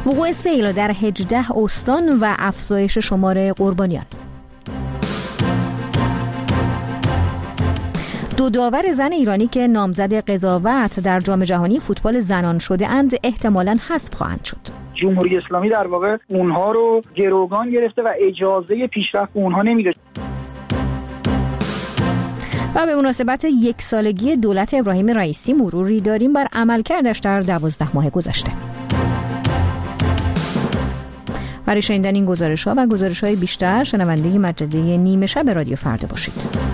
وقوع سیل در 18 استان و افزایش شمار قربانیان. دو داور زن ایرانی که نامزد قضاوت در جام جهانی فوتبال زنان شده اند احتمالاً حذف خواهند شد. جمهوری اسلامی در واقع اونها رو گروگان گرفته و اجازه پیشرفت اونها نمیده. و به مناسبت 1 سالگی دولت ابراهیم رئیسی مروری داریم بر عملکردش در 12 ماه گذشته. برای شنیدن این گزارش‌ها و گزارش‌های بیشتر شنونده مجله نیمه شب رادیو فردا باشید.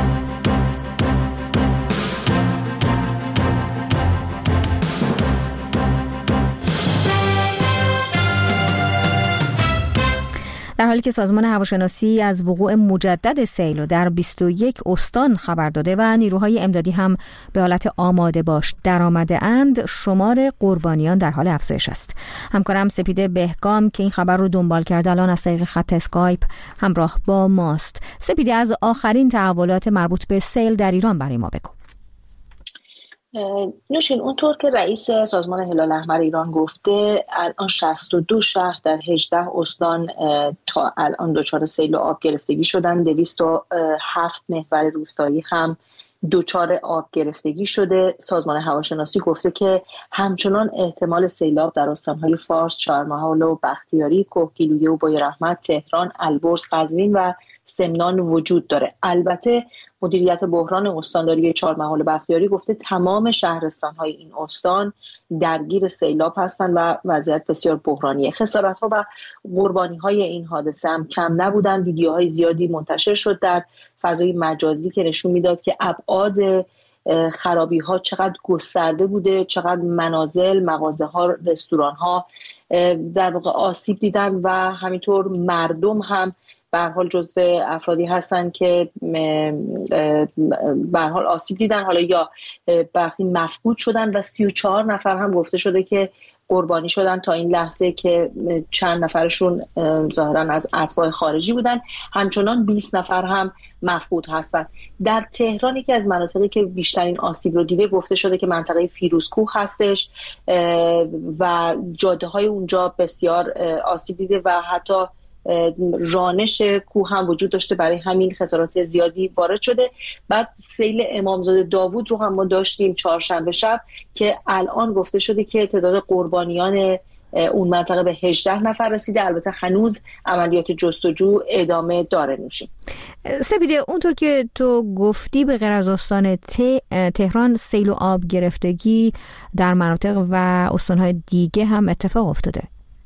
در حالی که سازمان هواشناسی از وقوع مجدد سیل در 21 استان خبر داده و نیروهای امدادی هم به حالت آماده باش درآمده اند، شمار قربانیان در حال افزایش است. همکارم سپیده بهگام که این خبر رو دنبال کرده الان از طریق خط اسکایپ همراه با ماست. سپیده، از آخرین تحولات مربوط به سیل در ایران برای ما بگو. نوشین، اونطور که رئیس سازمان هلال احمر ایران گفته الان 62 شهر در 18 استان تا الان دچار سیل و آب گرفتگی شدن. 207 محور روستایی هم دچار آب گرفتگی شده. سازمان هواشناسی گفته که همچنان احتمال سیلاب در استانهای فارس، چهارمحال و بختیاری، کهگیلویه و بویراحمد، تهران، البرز، قزوین و سمنان وجود داره. البته مدیریت بحران استانداری چهارمحال و بختیاری گفته تمام شهرستان‌های این استان درگیر سیلاب هستند و وضعیت بسیار بحرانیه. خسارت‌ها و قربانی‌های این حادثه هم کم نبودن. ویدیوهای زیادی منتشر شد در فضای مجازی که نشون میداد که ابعاد خرابی‌ها چقدر گسترده بوده، چقدر منازل، مغازه‌ها، رستوران‌ها در واقع آسیب دیدن و همینطور مردم هم به هر حال جزو افرادی هستن که به هر حال آسیب دیدن، حالا یا برخی مفقود شدن و 34 نفر هم گفته شده که قربانی شدن تا این لحظه که چند نفرشون ظاهرا از اتباع خارجی بودن. همچنان 20 نفر هم مفقود هستن. در تهران یکی از مناطقی که بیشترین آسیب رو دیده گفته شده که منطقه فیروزکوه هستش و جاده های اونجا بسیار آسیب دیده و حتی رانش کوه هم وجود داشته، برای همین خسارات زیادی وارد شده. بعد سیل امامزاده داوود رو هم ما داشتیم چهارشنبه شب که الان گفته شده که تعداد قربانیان اون منطقه به 18 نفر رسیده. البته هنوز عملیات جستجو ادامه داره. نوشیم سپیده، اونطور که تو گفتی به غیر از استان تهران سیل و آب گرفتگی در مناطق و استانهای دیگه هم اتفاق افتاده.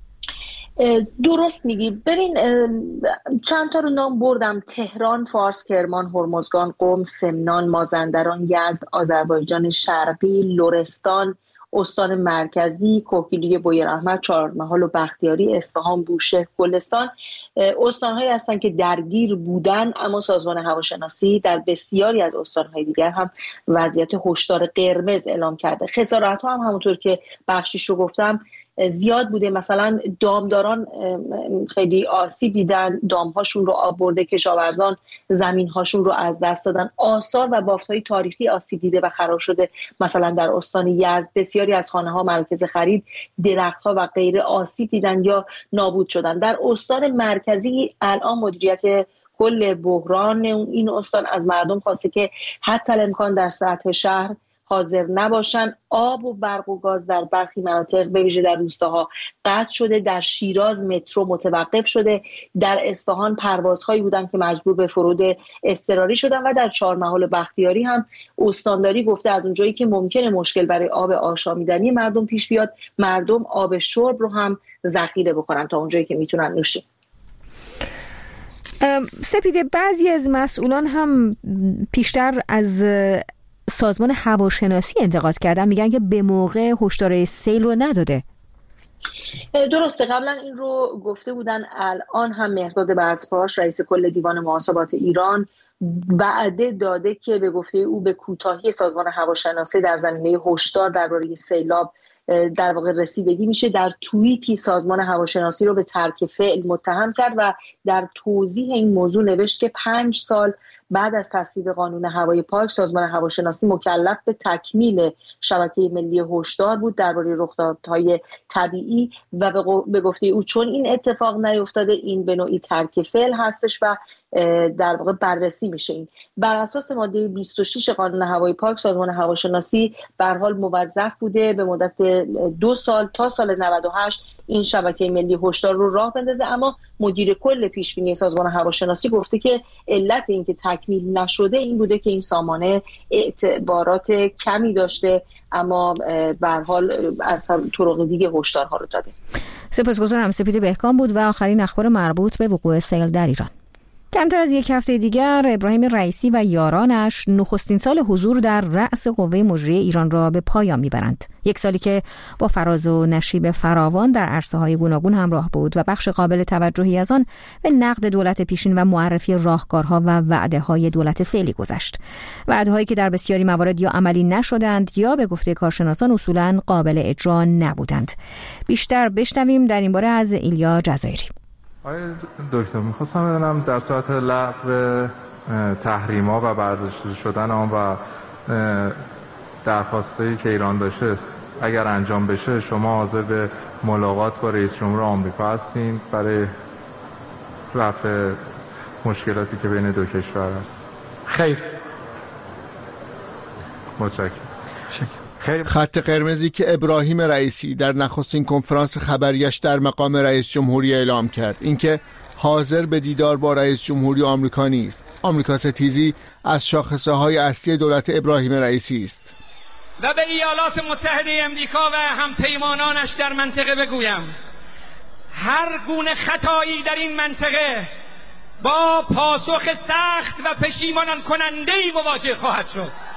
درست میگی. ببین چند تا رو نام بردم: تهران، فارس، کرمان، هرمزگان، قم، سمنان، مازندران، یزد، آذربایجان شرقی، لرستان، استان مرکزی، کهگیلویه، بویراحمد، چهارمحال و بختیاری، اصفهان، بوشهر، گلستان استان‌هایی هستند که درگیر بودن، اما سازمان هواشناسی در بسیاری از استان‌های دیگر هم وضعیت هشدار قرمز اعلام کرده. خسارت‌ها هم همونطور که بخشیش رو گفتم زیاد بوده. مثلا دامداران خیلی آسیب دیدن، دامهاشون رو آب برده، کشاورزان زمینهاشون رو از دست دادن. آثار و بافت‌های تاریخی آسیب دیده و خراب شده. مثلا در استان یزد بسیاری از خانه‌ها، مراکز خرید، درخت‌ها و غیره آسیب دیدن یا نابود شدن. در استان مرکزی الان مدیریت کل بحران این استان از مردم خواسته که حتی الامکان در سطح شهر حاضر نباشن. آب و برق و گاز در برخی مناطق به ویژه در روستاها قطع شده. در شیراز مترو متوقف شده. در اصفهان پروازهایی بودن که مجبور به فرود اضطراری شدن و در چهارمحال و بختیاری هم استانداری گفته از اونجایی که ممکنه مشکل برای آب آشامیدنی مردم پیش بیاد، مردم آب شرب رو هم ذخیره بکنن تا اونجایی که میتونن نوشن. سپیده، بعضی از مسئولان هم پیشتر از سازمان هواشناسی انتقاد کردن، میگن که به موقع هشدار سیل رو نداده. درسته، قبلا این رو گفته بودن. الان هم مهرداد بزرگپاش رئیس کل دیوان محاسبات ایران وعده داده که به گفته او به کوتاهی سازمان هواشناسی در زمینه هشدار درباره سیلاب در واقع رسیدگی میشه. در توییتی سازمان هواشناسی رو به ترک فعل متهم کرد و در توضیح این موضوع نوشت که 5 سال بعد از تصویب قانون هوای پاک سازمان هواشناسی مکلف به تکمیل شبکه ملی هشدار بود درباره رخدادهای طبیعی و به گفته او چون این اتفاق نیفتاده این به نوعی ترک فعل هستش و در واقع بررسی میشه. این بر اساس ماده 26 قانون هوای پاک سازمان هواشناسی به هر حال موظف بوده به مدت 2 سال تا سال 98 این شبکه ملی هشدار رو راه بندازه، اما مدیر کل پیشبینی سازمان هواشناسی گفته که علت این که تکمیل نشده این بوده که این سامانه اعتبارات کمی داشته، اما به هر حال از طرق دیگه هشدارها رو داده. سپاسگزارم. سپید بهکام بود و آخرین اخبار مربوط به وقوع سیل در ایران. کمتر از یک هفته دیگر ابراهیم رئیسی و یارانش نخستین سال حضور در رأس قوه مجریه ایران را به پایان میبرند. یک سالی که با فراز و نشیب فراوان در عرصه‌های گوناگون همراه بود و بخش قابل توجهی از آن به نقد دولت پیشین و معرفی راهکارها و وعده‌های دولت فعلی گذشت. وعده‌هایی که در بسیاری موارد یا عملی نشدند یا به گفته کارشناسان اصولاً قابل اجرا نبودند. بیشتر بشنویم در این باره از ایلیا جزایری. آقای دکتر، میخواستم بدونم در صورت لغو تحریم‌ها و برداشته شدن آن و درخواستایی که ایران داشته اگر انجام بشه شما حاضر به ملاقات با رئیس جمهور آمریکا هستین برای رفع مشکلاتی که بین دو کشور هست؟ خیر. متشکرم. خط قرمزی که ابراهیم رئیسی در نخستین کنفرانس خبریش در مقام رئیس جمهوری اعلام کرد اینکه حاضر به دیدار با رئیس جمهوری آمریکا نیست. آمریکا ستیزی از شاخصه‌های اصلی دولت ابراهیم رئیسی است. و به ایالات متحده امریکا و همپیمانانش در منطقه بگویم هر گونه خطایی در این منطقه با پاسخ سخت و پشیمان کننده‌ای مواجه خواهد شد.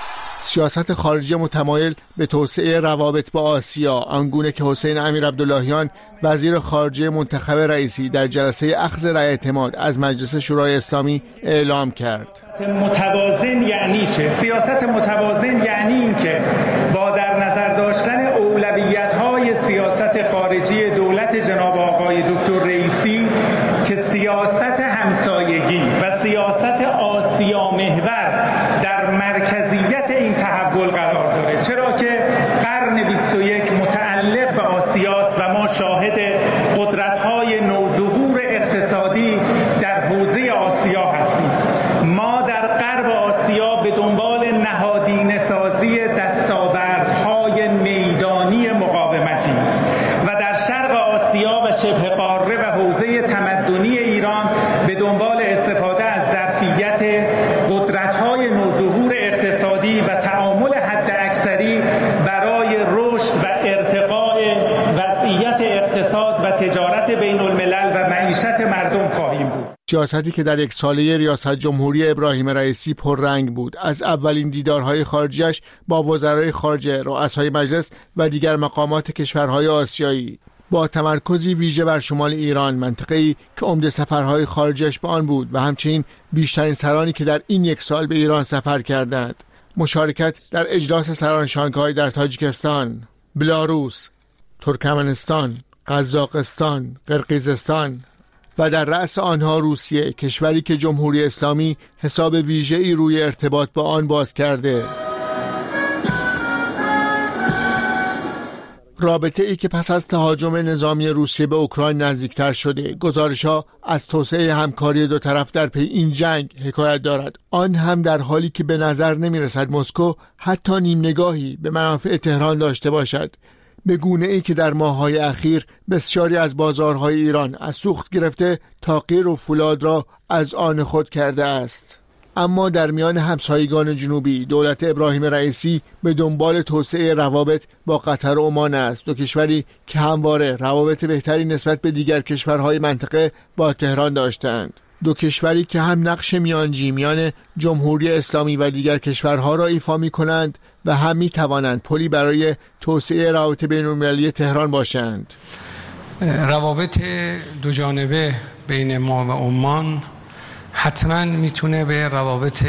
سیاست خارجی متمایل به توسعه روابط با آسیا، آنگونه که حسین امیرعبداللهیان وزیر خارجه منتخب رئیسی در جلسه اخذ رأی اعتماد از مجلس شورای اسلامی اعلام کرد. متوازن یعنی چه؟ سیاست متوازن یعنی این که با در نظر داشتن اولویت‌های سیاست خارجی دولت جناب آقای دکتر رئیسی که سیاست همسایگی و سیاست آسیا محور در مرکزیت این تحول قرار داره، چرا که قرن 21 متعلق به آسیاست و ما شاهد قدرت‌های نوظهور اقتصادی در حوزه آسیا هستیم. ما در غرب آسیا به دنبال نهادینه‌سازی دستاوردهای میدانی مقاومتی و در شرق آسیا و شبه قاره و حوزه تمدنی ایران به دنبال استفاده از ظرفیت قدرت‌های نوظهور اقتصادی و تعامل حداکثری برای رشد و ارتقاء وضعیت اقتصاد و تجارت بین الملل و معیشت مردم خواهیم بود. سیاستی که در یک ساله ریاست جمهوری ابراهیم رئیسی پررنگ بود، از اولین دیدارهای خارجیش با وزرای خارجه، رؤسای مجلس و دیگر مقامات کشورهای آسیایی، با تمرکزی ویژه بر شمال ایران، منطقه‌ای که عمده سفرهای خارجیش به آن بود و همچنین بیشترین سرانی که در این یک سال به ایران سفر کردند، مشارکت در اجلاس سران شانگهای در تاجیکستان، بلاروس، ترکمنستان، قزاقستان، قرقیزستان و در رأس آنها روسیه، کشوری که جمهوری اسلامی حساب ویژه‌ای روی ارتباط با آن باز کرده. رابطه ای که پس از تهاجم نظامی روسیه به اوکراین نزدیکتر شده. گزارش‌ها از توسعه همکاری دو طرف در پی این جنگ حکایت دارد، آن هم در حالی که به نظر نمی‌رسد مسکو حتی نیم نگاهی به منافع تهران داشته باشد، به گونه‌ای که در ماه‌های اخیر بسیاری از بازارهای ایران از سوخت گرفته تا قیر و فولاد را از آن خود کرده است. اما در میان همسایگان جنوبی دولت ابراهیم رئیسی به دنبال توسعه روابط با قطر و عمان است، دو کشوری که همواره روابط بهتری نسبت به دیگر کشورهای منطقه با تهران داشتند، دو کشوری که هم نقش میانجی میان جمهوری اسلامی و دیگر کشورها را ایفا می‌کنند و هم می‌توانند پلی برای توسعه روابط بین‌المللی تهران باشند. روابط دو جانبه بین ما و عمان حتما میتونه به روابط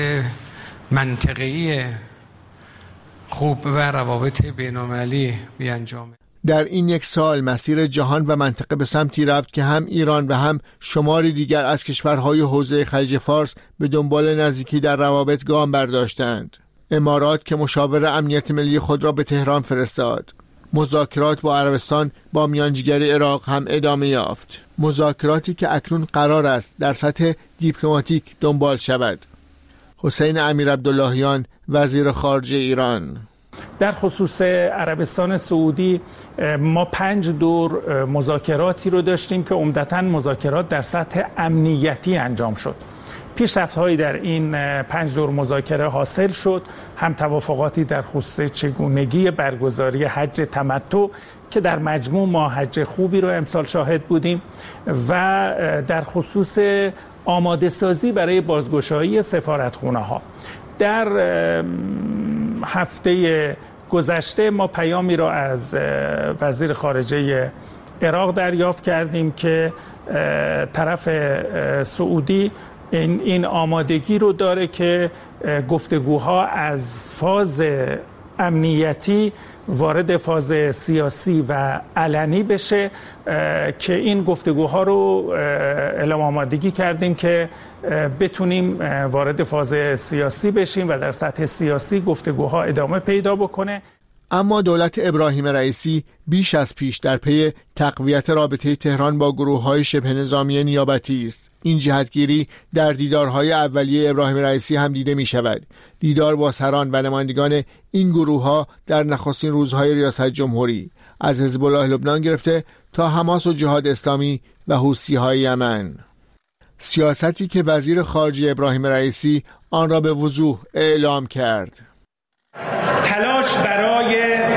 منطقه‌ای خوب و روابط بین‌المللی بیانجامه. در این یک سال مسیر جهان و منطقه به سمتی رفت که هم ایران و هم شماری دیگر از کشورهای حوزه خلیج فارس به دنبال نزدیکی در روابط گام برداشتند. امارات که مشاور امنیت ملی خود را به تهران فرستاد. مذاکرات با عربستان با میانجیگری عراق هم ادامه یافت. مذاکراتی که اکنون قرار است در سطح دیپلماتیک دنبال شود. حسین امیرعبداللهیان وزیر خارجه ایران: در خصوص عربستان سعودی ما 5 دور مذاکراتی رو داشتیم که عمدتاً مذاکرات در سطح امنیتی انجام شد. پیشرفت‌هایی در این 5 دور مذاکره حاصل شد، هم توافقاتی در خصوص چگونگی برگزاری حج تمتع که در مجموع ما حج خوبی رو امسال شاهد بودیم و در خصوص آماده سازی برای بازگشایی سفارتخانه‌ها. در هفته گذشته ما پیامی را از وزیر خارجه عراق دریافت کردیم که طرف سعودی این آمادگی رو داره که گفتگوها از فاز امنیتی وارد فاز سیاسی و علنی بشه که این گفتگوها رو اعلام آمادگی کردیم که بتونیم وارد فاز سیاسی بشیم و در سطح سیاسی گفتگوها ادامه پیدا بکنه. اما دولت ابراهیم رئیسی بیش از پیش در پی تقویت رابطه تهران با گروه‌های شبه نظامی نیابتی است. این جهتگیری در دیدارهای اولیه ابراهیم رئیسی هم دیده می شود. دیدار با سران و نمایندگان این گروه‌ها در نخستین روزهای ریاست جمهوری، از حزب الله لبنان گرفته تا حماس و جهاد اسلامی و حوثی‌های یمن. سیاستی که وزیر خارجه ابراهیم رئیسی آن را به وضوح اعلام کرد. تلاش برای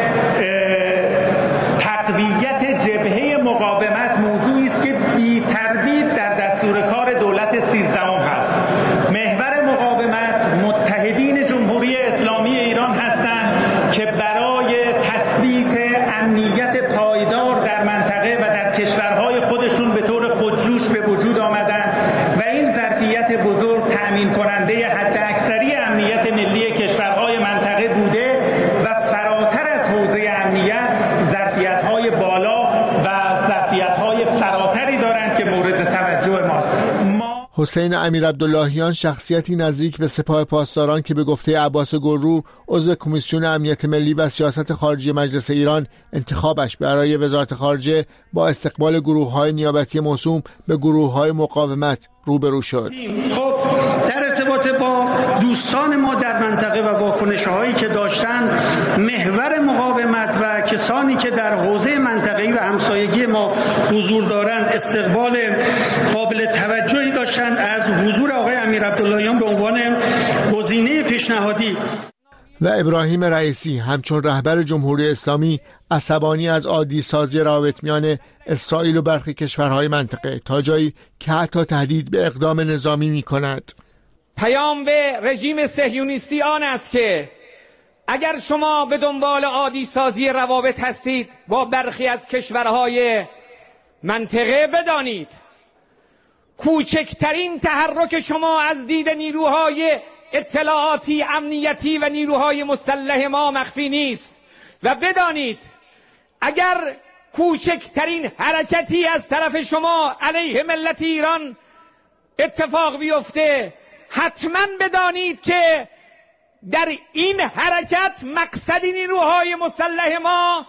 تقویت جبهه مقاومت موضوعی است که بی تردید در دستور کار دولت 13 هست. محور مقاومت متحدین جمهوری اسلامی ایران هستند که برای تثبیت امنیت پایدار در منطقه و در کشورهای خودشون به طور خودجوش به وجود آمدند و این ظرفیت بزرگ تأمین کننده حداکثری امنیت ملی کشورهای منطقه بوده و فراتر از حوزه امنیت ظرفیت‌های بالا و ظرفیت‌های فراتری دارند که مورد توجه ماست. حسین امیرعبداللهیان شخصیتی نزدیک به سپاه پاسداران که به گفته عباس گلرو عضو کمیسیون امنیت ملی و سیاست خارجی مجلس ایران انتخابش برای وزارت خارجه با استقبال گروه‌های نیابتی موسوم به گروه‌های مقاومت روبرو شد. خب در ارتباط با دوستان ما در منطقه و واکنش‌هایی که داشتن، محور مقاومت و کسانی که در حوزه منطقه‌ای و همسایگی ما حضور دارند استقبال قابل توجهی داشتند از حضور آقای امیرعبداللهیان به عنوان گزینه پیشنهادی. و ابراهیم رئیسی همچون رهبر جمهوری اسلامی عصبانی از عادی سازی روابط میان اسرائیل و برخی کشورهای منطقه تا جایی که حتی تهدید به اقدام نظامی می کند. پیام به رژیم صهیونیستی آن است که اگر شما به دنبال عادی سازی روابط هستید با برخی از کشورهای منطقه، بدانید کوچکترین تحرک شما از دید نیروهای اطلاعاتی، امنیتی و نیروهای مسلح ما مخفی نیست و بدانید اگر کوچکترین حرکتی از طرف شما علیه ملت ایران اتفاق بیفته، حتما بدانید که در این حرکت مقصد نیروهای مسلح ما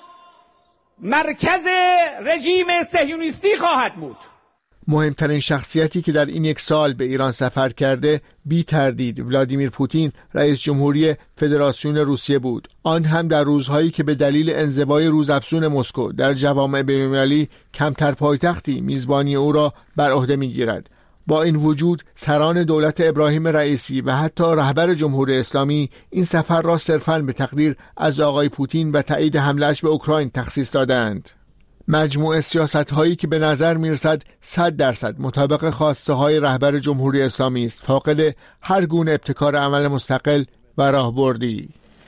مرکز رژیم صهیونیستی خواهد بود. مهمترین شخصیتی که در این یک سال به ایران سفر کرده بی تردید ولادیمیر پوتین رئیس جمهوری فدراسیون روسیه بود، آن هم در روزهایی که به دلیل انزوای روزافزون مسکو در جوامع بین‌المللی کمتر پایتختی میزبانی او را بر عهده می‌گیرد. با این وجود سران دولت ابراهیم رئیسی و حتی رهبر جمهوری اسلامی این سفر را صرفاً به تقدیر از آقای پوتین و تایید حمله‌اش به اوکراین تخصیص دادند. مجموعه سیاست‌هایی که به نظر می‌رسد 100% مطابق خواسته‌های رهبر جمهوری اسلامی است، فاقد هر گونه ابتکار عمل مستقل و راهبردی.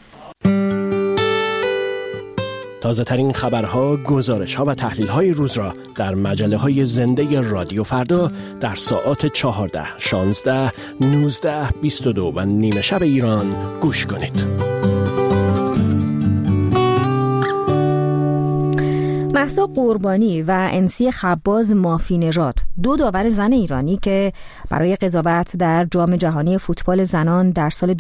تازه‌ترین خبرها، گزارش‌ها و تحلیل‌های روز را در مجله‌های زنده رادیو فردا در ساعات 14، 16، 19، 22 و نیمه شب ایران گوش کنید. مهسا قربانی و انسی خباز مافی نژاد، دو داور زن ایرانی که برای قضاوت در جام جهانی فوتبال زنان در سال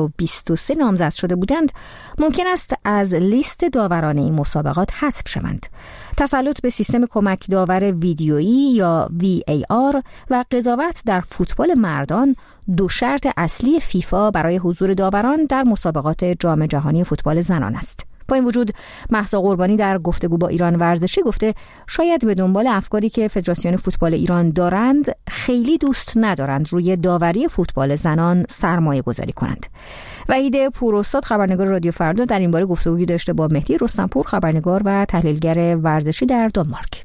2023 نامزد شده بودند، ممکن است از لیست داوران این مسابقات حذف شوند. تسلط به سیستم کمک داور ویدیویی یا VAR و قضاوت در فوتبال مردان دو شرط اصلی فیفا برای حضور داوران در مسابقات جام جهانی فوتبال زنان است. با این وجود مهسا قربانی در گفتگو با ایران ورزشی گفته شاید به دنبال افکاری که فدراسیون فوتبال ایران دارند خیلی دوست ندارند روی داوری فوتبال زنان سرمایه گذاری کنند. وحید پوراستاد خبرنگار رادیو فردا در این باره گفتگویی داشته با مهدی رستمپور، خبرنگار و تحلیلگر ورزشی در دانمارک.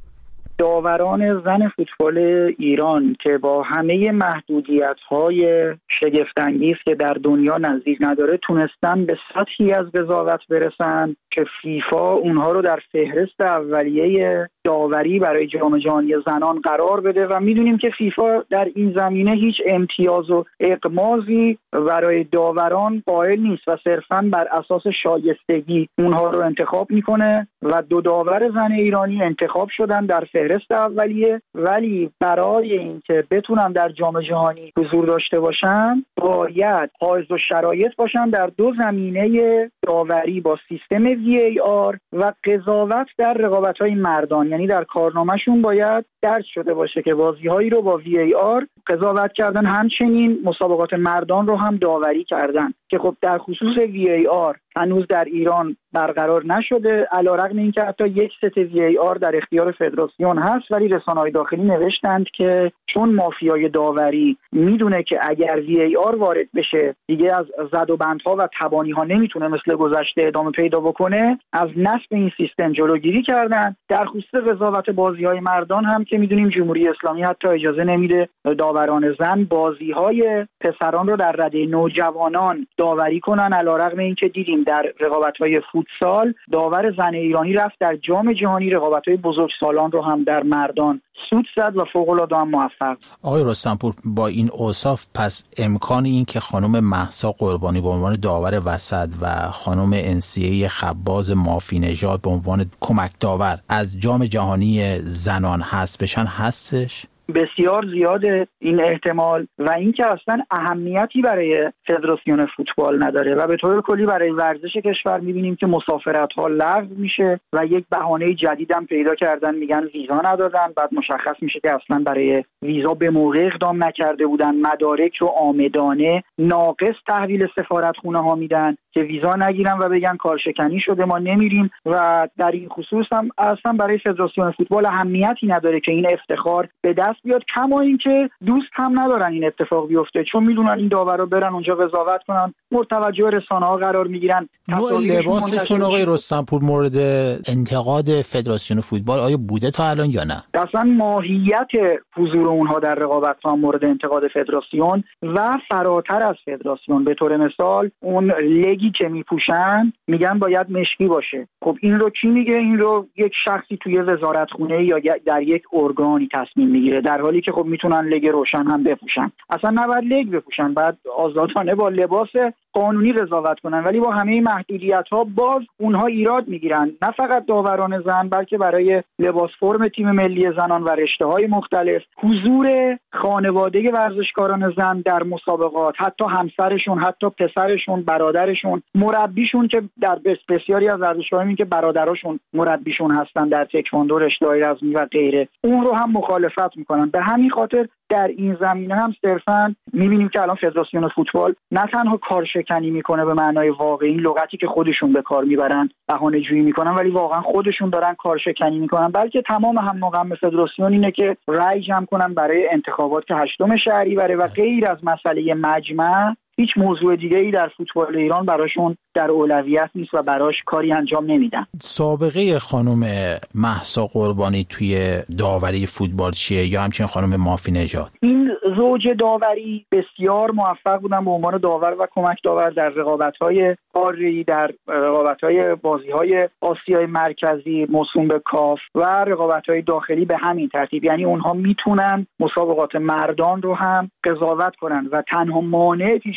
داوران زن فوتبال ایران که با همه محدودیت‌های شگفت‌انگیز که در دنیا نظیر نداره تونستن به سطحی از قضاوت برسن که فیفا اونها رو در فهرست اولیه داوری برای جام جهانی زنان قرار بده و میدونیم که فیفا در این زمینه هیچ امتیاز و اغماضی برای داوران قائل نیست و صرفاً بر اساس شایستگی اونها رو انتخاب میکنه و دو داور زن ایرانی انتخاب شدن در فهرست اولیه، ولی برای اینکه بتونن در جام جهانی حضور داشته باشن باید حائز الشرایط باشن در دو زمینه داوری با سیستم VAR و قضاوت در رقابت‌های مردان، یعنی در کارنامه‌شون باید درج شده باشه که بازی‌هایی رو با VAR قضاوت کردن، همچنین مسابقات مردان رو هم داوری کردن که خب در خصوص VAR هنوز در ایران برقرار نشده، علیرغم اینکه حتی یک ست VAR در اختیار فدراسیون هست، ولی رسانه‌های داخلی نوشتند که چون مافیای داوری میدونه که اگر VAR وارد بشه دیگه از زد و بندها و تبانی‌ها نمیتونه مثل گذشته ادامه پیدا بکنه، از نصب این سیستم جلوگیری کردن. در خصوص قضاوت بازی‌های مردان هم که میدونیم جمهوری اسلامی حتی اجازه نمیده داوران زن بازی‌های پسران رو در رده نوجوانان داوری کنن، علیرغم اینکه دیدیم در رقابت‌های فوتسال داور زن ایرانی رفت در جام جهانی رقابت‌های بزرگسالان رو هم در مردان سود زد و فوق‌العاده هم موفق. آقای رستمپور، با این اوصاف پس امکان این که خانم مهسا قربانی به عنوان داور وسط و خانم انسیه خباز مافی نژاد به عنوان کمک داور از جام جهانی زنان حذف بشن هستش؟ بسیار زیاده این احتمال و اینکه اصلا اهمیتی برای فدراسیون فوتبال نداره و به طور کلی برای ورزش کشور میبینیم که مسافرت‌ها لغو میشه و یک بهانه جدید هم پیدا کردن، میگن ویزا ندادن، بعد مشخص میشه که اصلا برای ویزا به موقع اقدام نکرده بودن، مدارک رو عامدانه ناقص تحویل سفارتخونه ها میدن که ویزا نگیرن و بگن کارشکنی شده ما نمیریم و در این خصوص هم اصلا برای فدراسیون فوتبال اهمیتی نداره که این افتخار به دست بیاد، کما اینکه دوست هم ندارن این اتفاق بیفته چون میدونن این داورا برن اونجا قضاوت کنن، مورد توجه رسانه‌ها قرار میگیرن. نوع لباسشون آقای رستمپور مورد انتقاد فدراسیون فوتبال آیا بوده تا الان یا نه؟ اصلا ماهیت حضور اونها در رقابت‌ها مورد انتقاد فدراسیون و فراتر از فدراسیون. به طور مثال اون لگی که میپوشن میگن باید مشکی باشه. خب این رو کی میگه؟ این رو یک شخصی توی وزارتخونه یا در یک ارگانی تصمیم میگیره، در حالی که خب میتونن لگ روشن هم بپوشن. اصلا نباید لگ بپوشن، بعد آزادانه با لباس قانونی قضاوت کنن، ولی با همه محدودیت‌ها باز اونها ایراد میگیرن، نه فقط داوران زن بلکه برای لباس فرم تیم ملی زنان و رشته‌های مختلف حضور خانواده ورزشکاران زن در مسابقات، حتی همسرشون، حتی پسرشون، برادرشون، مربیشون که در بسیاری از ورزشکاران که برادراشون مربیشون هستن در تکواندو، رشته‌های رزمی و غیره، اون رو هم مخالفت میکنن. به همین خاطر در این زمینه هم صرفاً می‌بینیم که الان فدراسیون فوتبال نه تنها کارشکنی میکنه به معنای واقعی، این لغتی که خودشون به کار میبرن بهانه‌جویی میکنن ولی واقعا خودشون دارن کارشکنی میکنن، بلکه تمام هم غم فدراسیون اینه که رأی جمع کنن برای انتخابات که 8 شهریور و غیر از مسئله مجمع هیچ موضوع دیگه‌ای در فوتبال ایران براشون در اولویت نیست و براش کاری انجام نمیدن. سابقه خانم مهسا قربانی توی داوری فوتبال چیه یا همچنین خانم مافی نژاد؟ این زوج داوری بسیار موفق بودن به عنوان داور و کمک داور در رقابت‌های قاره‌ای، در رقابت‌های بازی‌های آسیای مرکزی موسوم به کاف و رقابت‌های داخلی به همین ترتیب. یعنی اونها میتونن مسابقات مردان رو هم قضاوت کنن و تنها مانع پیش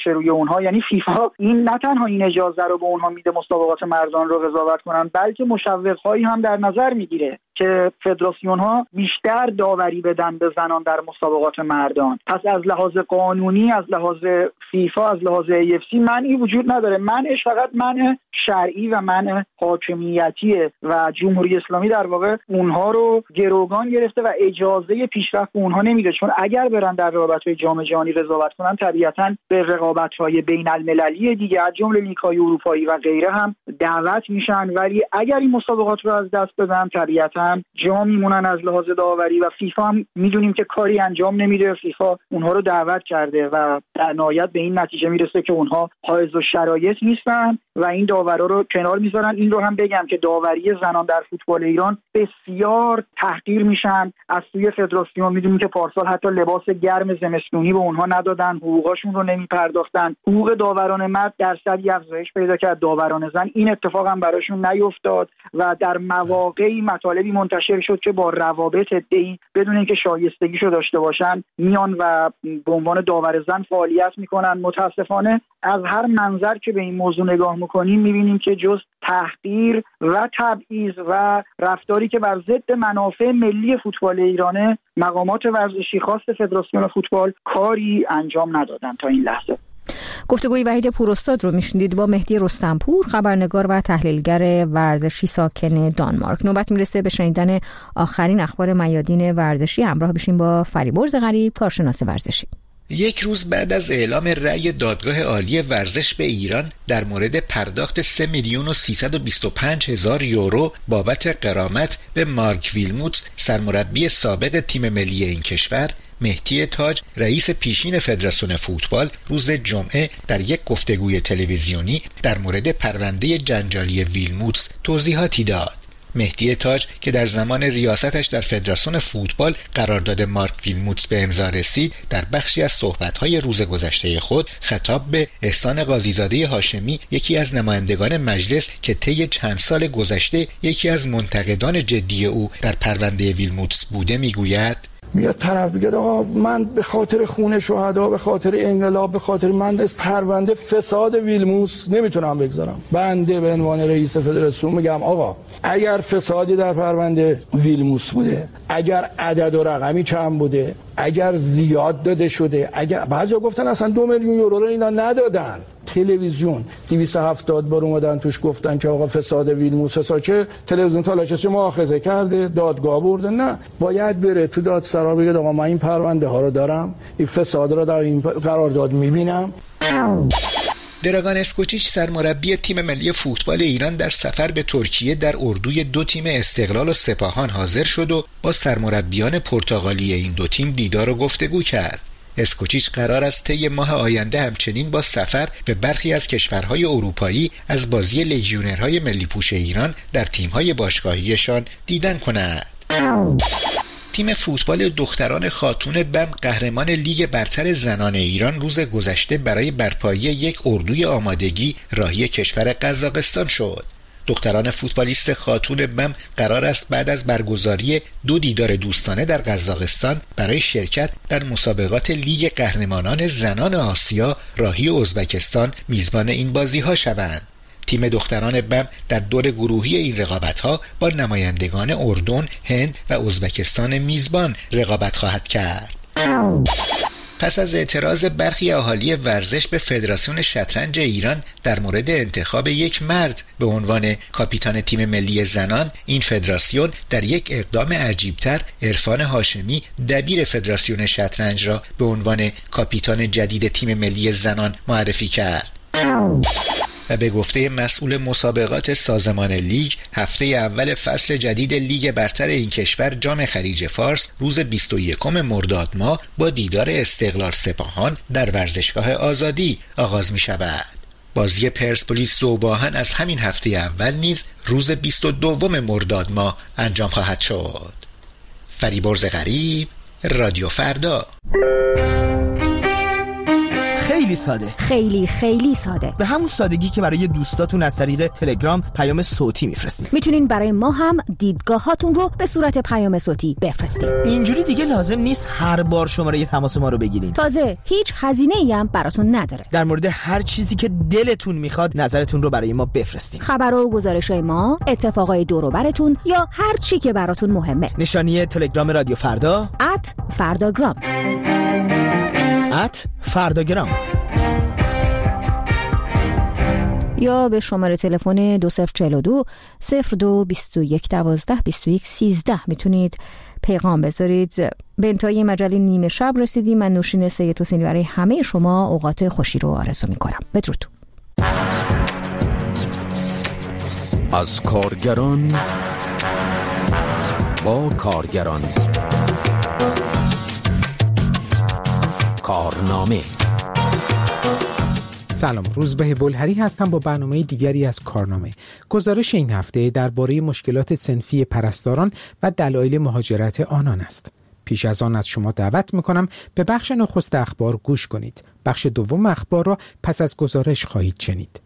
بشه روی اونها. یعنی فیفا این نه تنها این اجازه رو به اونها میده مسابقات مردان رو قضاوت کنن، بلکه مشوق‌هایی هم در نظر میگیره که فدراسیون‌ها بیشتر داوری بدن به زنان در مسابقات مردان. پس از لحاظ قانونی، از لحاظ فیفا، از لحاظ AFC منعی وجود نداره. منعش فقط منع شرعی و منع حاکمیتیه و جمهوری اسلامی در واقع اونها رو گروگان گرفته و اجازه پیشرفت به اونها نمیده، چون اگر برن در رقابت‌های جام جهانی قضاوت کنن طبیعتاً به رقابت‌های بین‌المللی دیگه از جمله لیگ‌های اروپایی و غیره هم دعوت میشن، ولی اگر این مسابقات رو از دست بدن طبیعتاً جا میمونن از لحاظ داوری و فیفا هم میدونیم که کاری انجام نمیده. فیفا اونها رو دعوت کرده و در نهایت به این نتیجه میرسه که اونها حائز الشرایط نیستن و این داورا رو کنار میذارن. این رو هم بگم که داوری زنان در فوتبال ایران بسیار تحقیر میشن از سوی فدراسیون. میدونیم که پارسال حتی لباس گرم زمستونی به اونها ندادن، حقوقاشون رو نمیپرداختن. حقوق داوران مرد درصدی افزایش پیدا کرد، داوران زن این اتفاق هم براشون نیفتاد و در مواقعی مطالبی منتشر شد که با روابط عده‌ای بدون اینکه شایستگیشو داشته باشن میان و به عنوان داور زن فعالیت میکنن. متاسفانه از هر منظر که به این موضوع نگاه میکنیم میبینیم که جز تحقیر و تبعیض و رفتاری که بر ضد منافع ملی فوتبال ایرانه، مقامات ورزشی خاص فدراسیون فوتبال کاری انجام ندادن تا این لحظه. گفتگوی وحید پوراستاد رو میشنید با مهدی رستمپور، خبرنگار و تحلیلگر ورزشی ساکن دانمارک. نوبت میرسه به شنیدن آخرین اخبار میادین ورزشی. همراه بشین با فریبرز غریب، کارشناس ورزشی. یک روز بعد از اعلام رأی دادگاه عالی ورزش به ایران در مورد پرداخت 3,325,000 یورو بابت غرامت به مارک ویلموتس، سرمربی سابق تیم ملی این کشور، مهدی تاج، رئیس پیشین فدراسیون فوتبال، روز جمعه در یک گفتگوی تلویزیونی در مورد پرونده جنجالی ویلموتس توضیحاتی داد. مهدی تاج که در زمان ریاستش در فدراسیون فوتبال قرارداد مارک ویلموتس به امضا رسید، در بخشی از صحبت‌های روز گذشته خود خطاب به احسان قاضیزاده هاشمی، یکی از نمایندگان مجلس که طی چند سال گذشته یکی از منتقدان جدی او در پرونده ویلموتس بوده، میگوید: میاد طرف میگه آقا من به خاطر خون شهدا، به خاطر انقلاب، به خاطر من از پرونده فساد ویلموتس نمیتونم بگذارم. بنده به عنوان رئیس فدراسیون میگم آقا اگر فسادی در پرونده ویلموتس بوده، اگر عدد و رقمی چند بوده، اگر زیاد داده شده، اگر بعضیا گفتن اصلا 2 میلیون یورو رو اینا ندادن، تلویزیون 270 بار اومدن توش گفتن که آقا فساد ویلموتس فساد، چه تلویزیون تالاشچه مؤاخذه کرده، دادگاه برده. نه، باید بره تو دادسرا بگه آقا من این پرونده ها رو دارم، این فساد رو در این قرارداد میبینم. دراگان اسکوچیچ، سرمربی تیم ملی فوتبال ایران، در سفر به ترکیه در اردوی 2 تیم استقلال و سپاهان حاضر شد و با سرمربیان پرتغالی این 2 تیم دیدار و گفتگو کرد. اسکوچیچ قرار است طی ماه آینده همچنین با سفر به برخی از کشورهای اروپایی از بازی لژیونرهای ملی پوش ایران در تیم‌های باشگاهیشان دیدن کند. تیم فوتبال دختران خاتون بم، قهرمان لیگ برتر زنان ایران، روز گذشته برای برپایی یک اردوی آمادگی راهی کشور قزاقستان شد. دختران فوتبالیست خاتون بم قرار است بعد از برگزاری 2 دیدار دوستانه در قزاقستان برای شرکت در مسابقات لیگ قهرمانان زنان آسیا راهی ازبکستان میزبان این بازی‌ها شوند. تیم دختران بم در دور گروهی این رقابت‌ها با نمایندگان اردن، هند و ازبکستان میزبان رقابت خواهد کرد. پس از اعتراض برخی اهالی ورزش به فدراسیون شطرنج ایران در مورد انتخاب یک مرد به عنوان کاپیتان تیم ملی زنان، این فدراسیون در یک اقدام عجیبتر عرفان هاشمی، دبیر فدراسیون شطرنج را به عنوان کاپیتان جدید تیم ملی زنان معرفی کرد. و به گفته مسئول مسابقات سازمان لیگ، هفته اول فصل جدید لیگ برتر این کشور جام خلیج فارس روز 21 مرداد ماه با دیدار استقلال سپاهان در ورزشگاه آزادی آغاز می شود. بازی پرسپولیس زوباهن از همین هفته اول نیز روز 22 مرداد ماه انجام خواهد شد. فریبرز غریب، رادیو فردا. خیلی ساده، خیلی خیلی ساده، به همون سادگی که برای دوستاتون از طریق تلگرام پیام صوتی میفرستید. میتونین برای ما هم دیدگاهاتون رو به صورت پیام صوتی بفرستید. اینجوری دیگه لازم نیست هر بار شماره تماس ما رو بگیرین. تازه هیچ هزینه‌ای هم براتون نداره. در مورد هر چیزی که دلتون میخواد نظرتون رو برای ما بفرستید. خبر و گزارش‌های ما، اتفاقای دور و براتون یا هر چی که براتون مهمه. نشانی تلگرام رادیو فردا @فرداگرام @فرداگرام یا به شماره تلفن 2042 02 21 12 21 13 میتونید پیغام بذارید. به انتهای مجله نیمه شب رسیدیم. من نوشین سید حسینی برای همه شما اوقات خوشی رو آرزو میکنم. بدرود. از کارگران با کارگران، کارنامه. سلام، روزبه بلهری هستم با برنامه دیگری از کارنامه. گزارش این هفته درباره مشکلات صنفی پرستاران و دلایل مهاجرت آنان است. پیش از آن از شما دعوت میکنم به بخش نخست اخبار گوش کنید. بخش دوم اخبار را پس از گزارش خواهید شنید.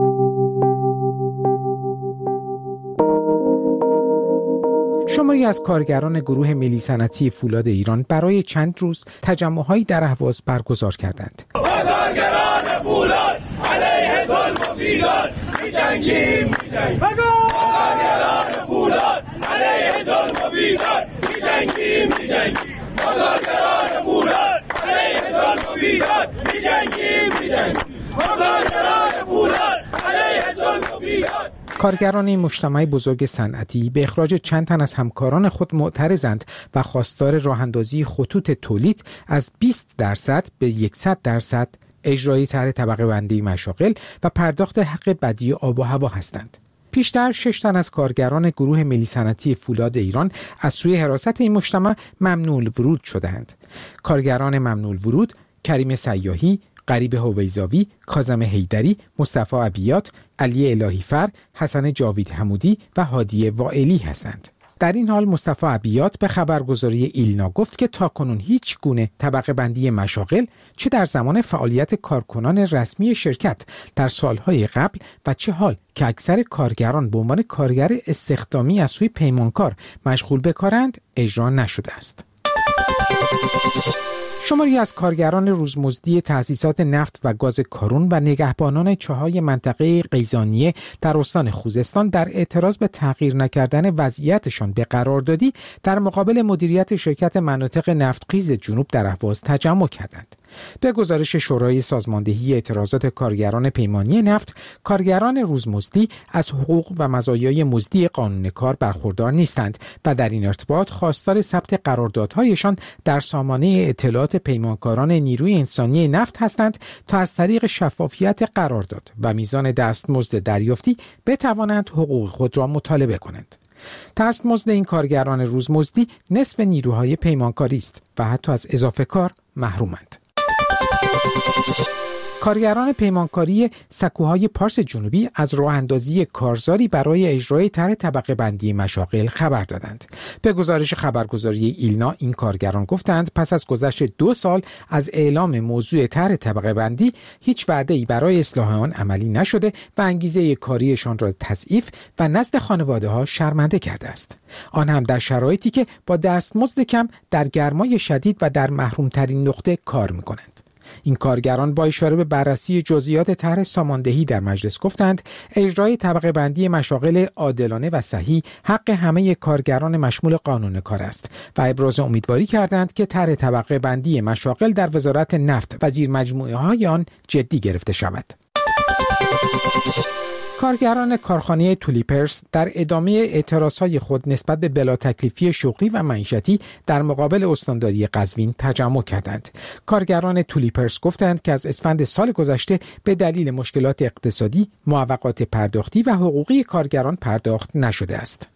شماری از کارگران گروه ملی صنعتی فولاد ایران برای چند روز تجمع‌هایی در اهواز برگزار کردند. کارگران فولاد علیه ظلم و بیداد می‌جنگیم. کارگران فولاد علیه ظلم و بیداد می‌جنگیم. کارگران فولاد علیه ظلم و بیداد می‌جنگیم. کارگران فولاد علیه ظلم و بیداد. کارگران این مجتمع بزرگ صنعتی به اخراج چند تن از همکاران خود معترضند و خواستار راه‌اندازی خطوط تولید از 20% به 100%، اجرای طرح طبقه بندی مشاغل و پرداخت حق بدیع آب و هوا هستند. پیشتر 6 تن از کارگران گروه ملی صنعتی فولاد ایران از سوی حراست این مجتمع ممنوع الورود شدند. کارگران ممنوع الورود کریم سیاحی، غریب هویزاوی، کاظم حیدری، مصطفی عبیات، علی الهیفر، حسن جاوید حمودی و هادی وائلی هستند. در این حال مصطفی عبیات به خبرگزاری ایلنا گفت که تاکنون هیچ گونه طبقه بندی مشاغل چه در زمان فعالیت کارکنان رسمی شرکت در سالهای قبل و چه حال که اکثر کارگران به عنوان کارگر استخدامی از سوی پیمانکار مشغول به کارند اجرا نشده است. شماری از کارگران روزمزدی تأسیسات نفت و گاز کارون و نگهبانان چاهای منطقه قیزانیه در استان خوزستان در اعتراض به تغییر نکردن وضعیتشان به قراردادی در مقابل مدیریت شرکت مناطق نفتخیز جنوب در اهواز تجمع کردند. به گزارش شورای سازماندهی اعتراضات کارگران پیمانی نفت، کارگران روزمزدی از حقوق و مزایای مزدی قانون کار برخوردار نیستند و در این ارتباط خواستار ثبت قراردادهایشان در سامانه اطلاعات پیمانکاران نیروی انسانی نفت هستند تا از طریق شفافیت قرارداد و میزان دستمزد دریافتی بتوانند حقوق خود را مطالبه کنند. دستمزد این کارگران روزمزدی نصف نیروهای پیمانکاری است و حتی از اضافه کار محرومند. کارگران پیمانکاری سکوهای پارس جنوبی از راه اندازی کارزاری برای اجرای طرح طبقه بندی مشاغل خبر دادند. به گزارش خبرگزاری ایلنا این کارگران گفتند پس از گذشت 2 سال از اعلام موضوع طرح طبقه بندی هیچ وعده‌ای برای اصلاح آن عملی نشده و انگیزه کاریشان را تضعیف و نزد خانواده‌ها شرمنده کرده است. آن هم در شرایطی که با دستمزد کم در گرمای شدید و در محرومترین نقطه کار می‌کنند. این کارگران با اشاره به بررسی جزئیات طرح ساماندهی در مجلس گفتند اجرای طبقه بندی مشاغل عادلانه و صحیح حق همه کارگران مشمول قانون کار است و ابراز امیدواری کردند که طرح طبقه بندی مشاغل در وزارت نفت و زیر مجموعه های آن جدی گرفته شود. کارگران کارخانه تولیپرس در ادامه اعتراضهای خود نسبت به بلا تکلیفی شغلی و معیشتی در مقابل استانداری قزوین تجمع کردند. کارگران تولیپرس گفتند که از اسفند سال گذشته به دلیل مشکلات اقتصادی، معوقات پرداختی و حقوقی کارگران پرداخت نشده است.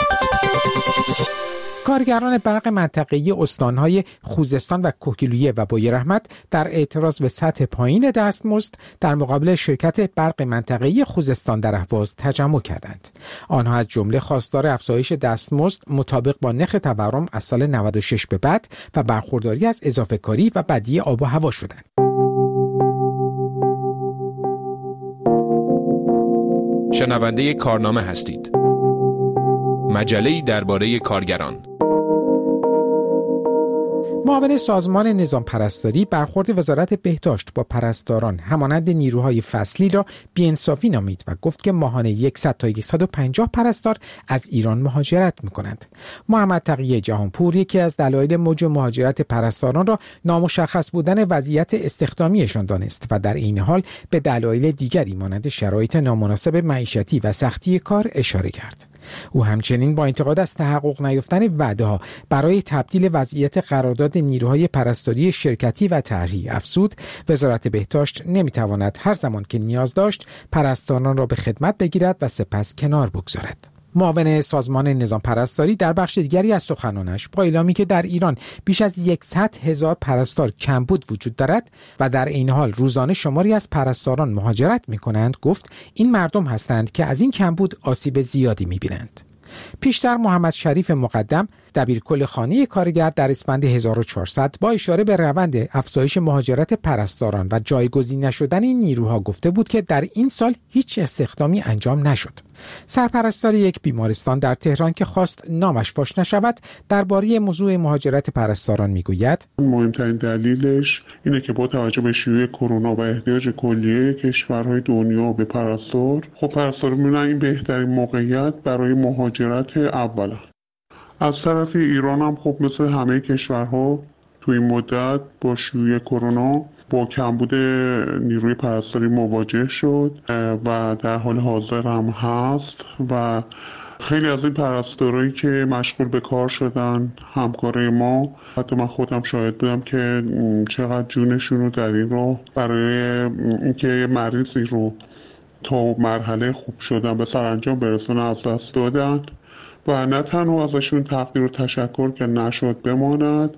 کارگران برق منطقه‌ای استان‌های خوزستان و کوهگیلویه و بویراحمد در اعتراض به سطح پایین دستمزد در مقابل شرکت برق منطقه‌ای خوزستان در اهواز تجمع کردند. آنها از جمله خواستار افزایش دستمزد مطابق با نرخ تورم از سال 96 به بعد و برخورداری از اضافه کاری و بدیع آب و هوا شدند. شنونده کارنامه هستید. مجله‌ای درباره کارگران. معاون سازمان نظام پرستاری برخورد وزارت بهداشت با پرستاران همانند نیروهای فصلی را بی‌انصافی نامید و گفت که ماهانه 100 تا 150 پرستار از ایران مهاجرت می‌کنند. محمد تقی جهانپور یکی از دلایل موج مهاجرت پرستاران را نامشخص بودن وضعیت استخدامیشان دانست و در این حال به دلایل دیگری مانند شرایط نامناسب معیشتی و سختی کار اشاره کرد. او همچنین با انتقاد از تحقق نیافتن وعده‌ها برای تبدیل وضعیت قرارداد نیروهای پرستاری شرکتی و طرحی افزود وزارت بهداشت نمیتواند هر زمان که نیاز داشت پرستاران را به خدمت بگیرد و سپس کنار بگذارد. معاون سازمان نظام پرستاری در بخش دیگری از سخنانش با اعلامی که در ایران بیش از 100,000 پرستار کمبود وجود دارد و در این حال روزانه شماری از پرستاران مهاجرت می‌کنند گفت این مردم هستند که از این کمبود آسیب زیادی می‌بینند. پیشتر محمد شریف مقدم دبیرکل خانه کارگر در اسفند 1400 با اشاره به روند افزایش مهاجرت پرستاران و جایگزین نشدن این نیروها گفته بود که در این سال هیچ استخدامی انجام نشد. سرپرستار یک بیمارستان در تهران که خواست نامش فاش نشود درباره موضوع مهاجرت پرستاران میگوید مهمترین دلیلش اینه که با توجه به شیوع کرونا و احتیاج کلیه کشورهای دنیا به پرستار، خب پرستار می‌بینن این بهترین موقعیت برای مهاجرت اوله. از طرف ایران هم خب مثل همه کشورها توی این مدت با شیوع کرونا با کمبود نیروی پرستاری مواجه شد و در حال حاضر هم هست و خیلی از این پرستارایی که مشغول به کار شدن همکارای ما، حتی من خودم شاهد بودم که چقدر جونشون رو در این راه برای اینکه مریضی رو تا مرحله خوب شدن به سرانجام برسونه از دست دادن و نه تنها ازشون تقدیر و تشکر که نشد بماند،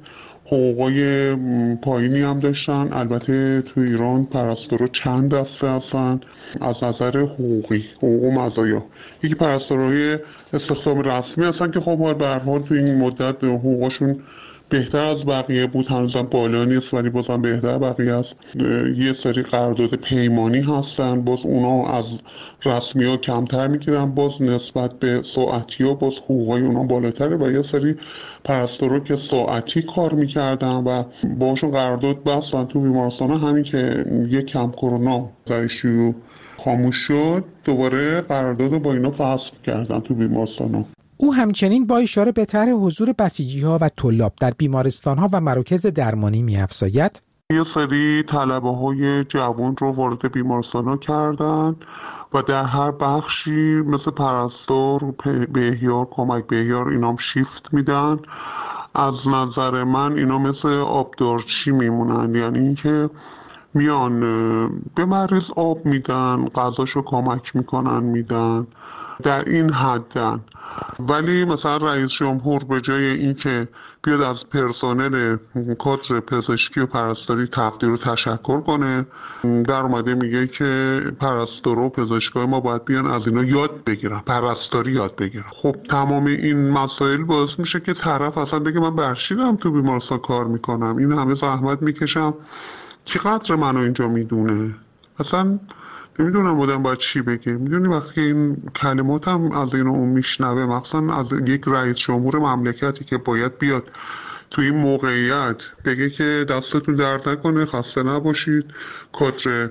حقوقای پایینی هم داشتن. البته تو ایران پرستارا چند دسته هستن از نظر حقوقی، حقوق و مزایا. یکی پرستارای استخدام رسمی هستن که خب به هر حال تو این مدت حقوقشون بهتر از بقیه بود، هنوزم بالا نیست ولی بازم بهتر بقیه است. یه سری قرارداد پیمانی هستن، باز اونا از رسمی ها کمتر میگیرن، باز نسبت به ساعتی ها باز حقوقای اونا بالاتره و یه سری پرستارا که ساعتی کار میکردن و باشون قرارداد بستن تو بیمارستان ها، همین که یک کم کرونا زایشو خاموش شد دوباره قرارداد با اینا فسخ کردن تو بیمارستان ها. او همچنین با اشاره به طرح حضور بسیجی‌ها و طلاب در بیمارستان‌ها و مراکز درمانی می‌افزاید یه سری طلبه‌های جوان رو وارد بیمارستان‌ها کردن و در هر بخشی مثل پرستار، بهیار، کمک بهیار اینام شیفت میدن. از نظر من اینا مثل آبدارچی میمونن، یعنی اینکه میان به مریض آب میدن، غذاشو کمک میکنن میدن، در این حدن. ولی مثلا رئیس جمهور به جای اینکه بیاد از پرسنل کادر پزشکی و پرستاری تقدیر و تشکر کنه، در اومده میگه که پرستارا و پزشکای ما باید بیان از اینا یاد بگیرن، پرستاری یاد بگیرن. خب تمام این مسائل باعث میشه که طرف اصلا بگه من برشیدم تو بیمارستان کار میکنم، این همه زحمت میکشم، کی قدر منو اینجا میدونه؟ اصلا نمیدونم بودم باید چی بگه. میدونی وقتی که این کلمات هم از این اون میشنوه، مخصوصا از یک رئیس جمهور مملکتی که باید بیاد تو این موقعیت بگه که دستتون درد نکنه، خسته نباشید، کادر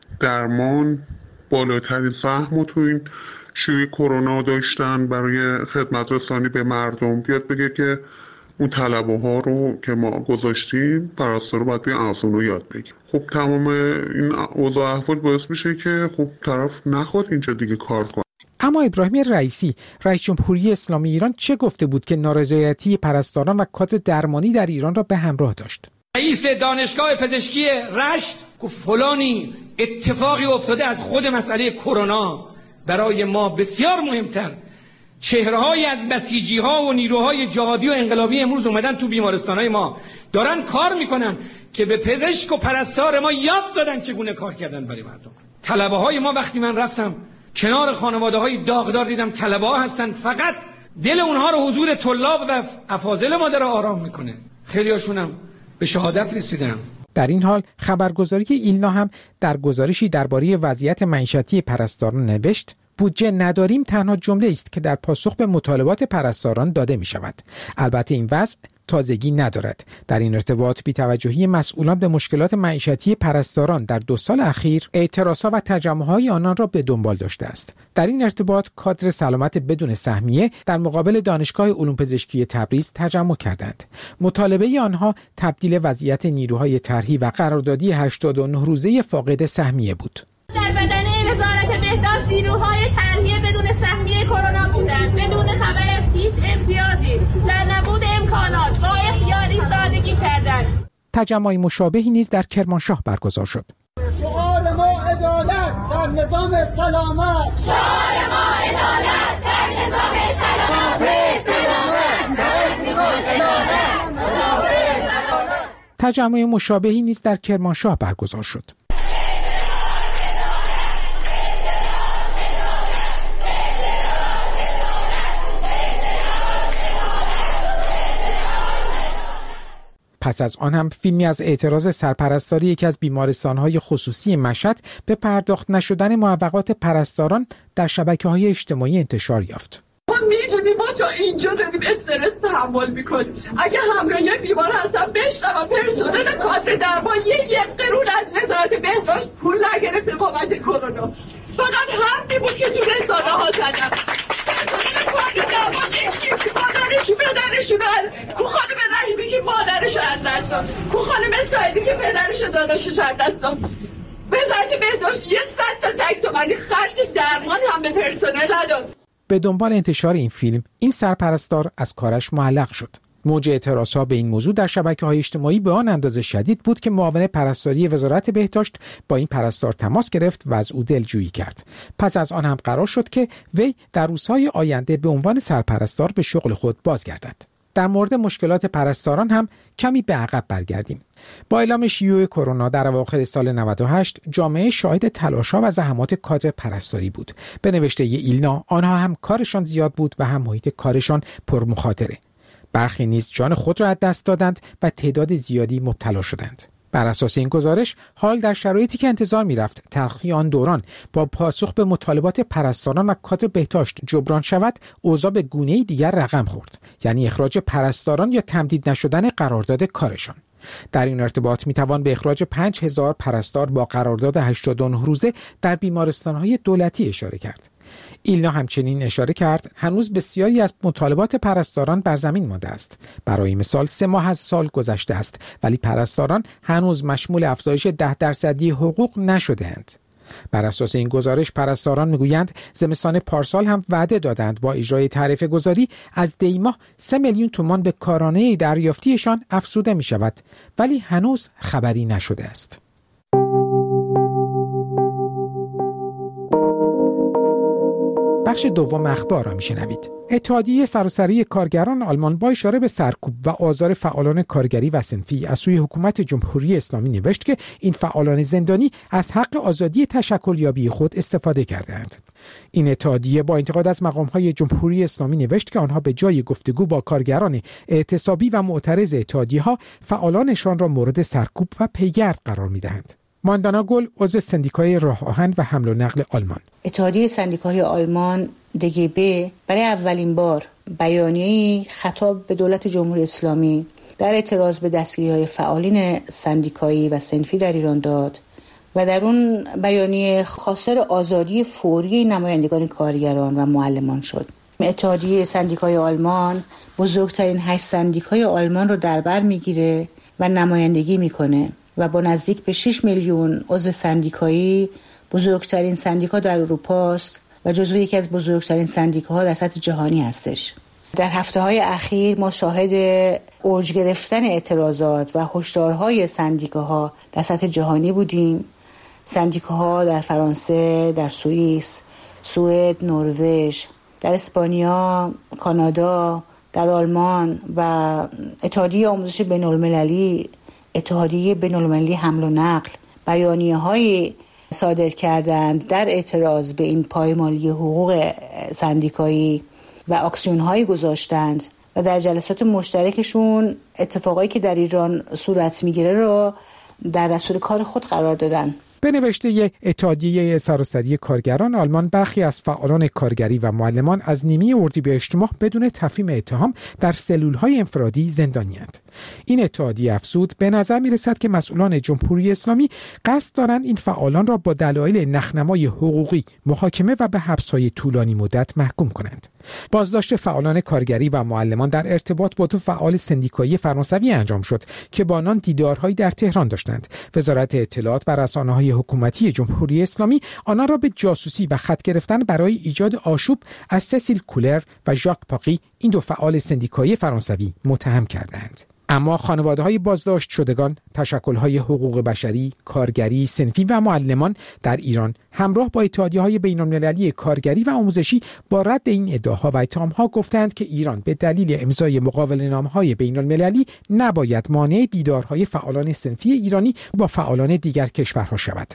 درمان بالاترین سهم تو این شیوع کرونا داشتن برای خدمت رسانی به مردم، بیاد بگه که اون طلبه ها رو که ما گذاشتیم پرستارا باید بیان از اون رو یاد بگیم. خب تمام این اوضاع احوال باعث میشه که خب طرف نخواد اینجا دیگه کار کنه. اما ابراهیم رئیسی رئیس جمهوری اسلامی ایران چه گفته بود که نارضایتی پرستاران و کادر درمانی در ایران را به همراه داشت؟ رئیس دانشگاه پزشکی رشت گفت فلانی اتفاقی افتاده از خود مسئله کرونا برای ما بسیار مهمتر. چهره‌های از بسیجی‌ها و نیروهای جهادی و انقلابی امروز اومدن تو بیمارستان‌های ما دارن کار میکنن که به پزشک و پرستار ما یاد دادن چگونه کار کردن برای مردم. طلبه‌های ما وقتی من رفتم کنار خانواده‌های داغدار دیدم طلبه‌ها هستن، فقط دل اونها رو حضور طلاب و افاضل ما داره آرام میکنه. خیلی‌هاشون هم به شهادت رسیدن. در این حال خبرگزاری ایلنا هم در گزارشی درباره وضعیت معیشتی پرستاران نوشت بودجه نداریم تنها جمله است که در پاسخ به مطالبات پرستاران داده می شود. البته این وضع تازگی ندارد. در این ارتباط بی‌توجهی مسئولان به مشکلات معیشتی پرستاران در 2 سال اخیر اعتراضها و تجمع‌های آنان را به دنبال داشته است. در این ارتباط کادر سلامت بدون سهمیه در مقابل دانشگاه علوم پزشکی تبریز تجمع کردند. مطالبه آنها تبدیل وضعیت نیروهای طرحی و قراردادی 89 روزه فاقد سهمیه بود. در بدنه وزارت بهداشت نیروهای طرحی بدون سهمیه کرونا بودند، بدون خبر از هیچ امتیازی، در نبود امکانات با اختیار ایستادگی کردند. تجمع مشابهی نیز در کرمانشاه برگزار شد. شعار ما عدالت در نظام سلامت، شعار ما عدالت در نظام سلامت. تجمع مشابهی نیز در کرمانشاه برگزار شد. پس از آن هم فیلمی از اعتراض سرپرستاری یکی از بیمارستان‌های خصوصی مشهد به پرداخت نشدن معوقات پرستاران در شبکه‌های اجتماعی انتشار یافت. ما میدونیم ما تا اینجا داریم استرس تحمل میکنیم. اگه همراه یه بیمار هستم بشنوم پرسنل کادر درمان یک قرون از وزارت بهداشت پول نگرفته بابت کرونا. فقط حرفی بود که تو رسانه ها زدم. کادر درمان مادرشو پدرشو کو خانم رحیمی که مادرشو از دست داد، کو خانم سایدی که پدرشو داداشش از دست داد. وزارت بهداشت 100 تا تک تومانی خرج درمان هم به پرسنل نداد. به دنبال انتشار این فیلم، این سرپرستار از کارش معلق شد. موج اعتراضها به این موضوع در شبکه‌های اجتماعی به آن اندازه شدید بود که معاون پرستاری وزارت بهداشت با این پرستار تماس گرفت و از او دلجویی کرد. پس از آن هم قرار شد که وی در روزهای آینده به عنوان سرپرستار به شغل خود بازگردد. در مورد مشکلات پرستاران هم کمی به عقب برگردیم. با اعلام شیوع کرونا در اواخر سال 98 جامعه شاهد تلاش‌ها و زحمات کادر پرستاری بود. به نوشته ایلنا آنها هم کارشان زیاد بود و هم محیط کارشان پرمخاطره. برخی نیز جان خود را از دست دادند و تعداد زیادی مبتلا شدند. بر اساس این گزارش حال در شرایطی که انتظار می‌رفت تلخی آن دوران با پاسخ به مطالبات پرستاران و کادر بهداشت جبران شود، اوضاع به گونه‌ای دیگر رقم خورد، یعنی اخراج پرستاران یا تمدید نشدن قرارداد کارشان. در این ارتباط میتوان به اخراج 5000 پرستار با قرارداد 89 روزه در بیمارستان‌های دولتی اشاره کرد. ایلنا همچنین اشاره کرد هنوز بسیاری از مطالبات پرستاران بر زمین مانده است. برای مثال 3 ماه از سال گذشته است ولی پرستاران هنوز مشمول افزایش 10% حقوق نشده‌اند. بر اساس این گزارش پرستاران میگویند زمستان پارسال هم وعده دادند با اجرای تعرفه گذاری از دی ماه 3 میلیون تومان به کارانه دریافتیشان افزوده می شود ولی هنوز خبری نشده است. بخش دوم اخبار را میشنوید. اتحادیه سراسری کارگران آلمان با اشاره به سرکوب و آزار فعالان کارگری و صنفی از سوی حکومت جمهوری اسلامی نوشت که این فعالان زندانی از حق آزادی تشکلیابی خود استفاده کردند. این اتحادیه با انتقاد از مقام‌های جمهوری اسلامی نوشت که آنها به جای گفتگو با کارگران اعتصابی و معترض اتحادیه‌ها فعالانشان را مورد سرکوب و پیگرد قرار می‌دهند. ماندانا گل عضو سندیکای راه آهن و حمل و نقل آلمان. اتحادیه سندیکای آلمان DGB برای اولین بار بیانیه‌ای خطاب به دولت جمهوری اسلامی در اعتراض به دستگیری‌های فعالین سندیکایی و صنفی در ایران داد و در اون بیانیه خواستار آزادی فوری نمایندگان کارگران و معلمان شد. اتحادیه سندیکای آلمان بزرگترین 8 سندیکای آلمان رو در بر میگیره و نمایندگی میکنه و با نزدیک به 6 میلیون عضو سندیکایی بزرگترین سندیکا در اروپا است و جزو یکی از بزرگترین سندیکاها در سطح جهانی هستش. در هفته‌های اخیر ما شاهد اوج گرفتن اعتراضات و هشدارهای سندیکاها در سطح جهانی بودیم. سندیکاها در فرانسه، در سوئیس، سوئد، نروژ، در اسپانیا، کانادا، در آلمان و اتحادیه آموزش بین‌المللی، اتحادیه بین‌المللی حمل و نقل بیانیه‌های صادر کردند در اعتراض به این پایمالی حقوق سندیکایی و اکسیون‌هایی گذاشتند و در جلسات مشترکشون اتفاقایی که در ایران صورت میگیره رو در دستور کار خود قرار دادن. به نوشته اتحادیه سراسری کارگران آلمان، برخی از فعالان کارگری و معلمان از نیمه اردیبهشت ماه بدون تفهیم اتهام در سلول‌های انفرادی زندانی‌اند. این اتحادیه افزود به نظر می‌رسد که مسئولان جمهوری اسلامی قصد دارند این فعالان را با دلایل نخنمای حقوقی محاکمه و به حبس‌های طولانی مدت محکوم کنند. بازداشت فعالان کارگری و معلمان در ارتباط با دو فعال سندیکایی فرانسوی انجام شد که با آنان دیدارهایی در تهران داشتند. وزارت اطلاعات و رسانه‌های حکومتی جمهوری اسلامی آنان را به جاسوسی و خط گرفتن برای ایجاد آشوب از سسیل کولر و ژاک پاقی، این دو فعال سندیکایی فرانسوی، متهم کردند. اما خانواده‌های بازداشت شدگان، تشکل‌های حقوق بشری، کارگری، صنفی و معلمان در ایران همراه با اتحادیه‌های بین‌المللی کارگری و آموزشی با رد این ادعاها و اتهام‌ها گفتند که ایران به دلیل امضای مقاوله‌نامه‌های بین‌المللی نباید مانع دیدارهای فعالان صنفی ایرانی با فعالان دیگر کشورها شود.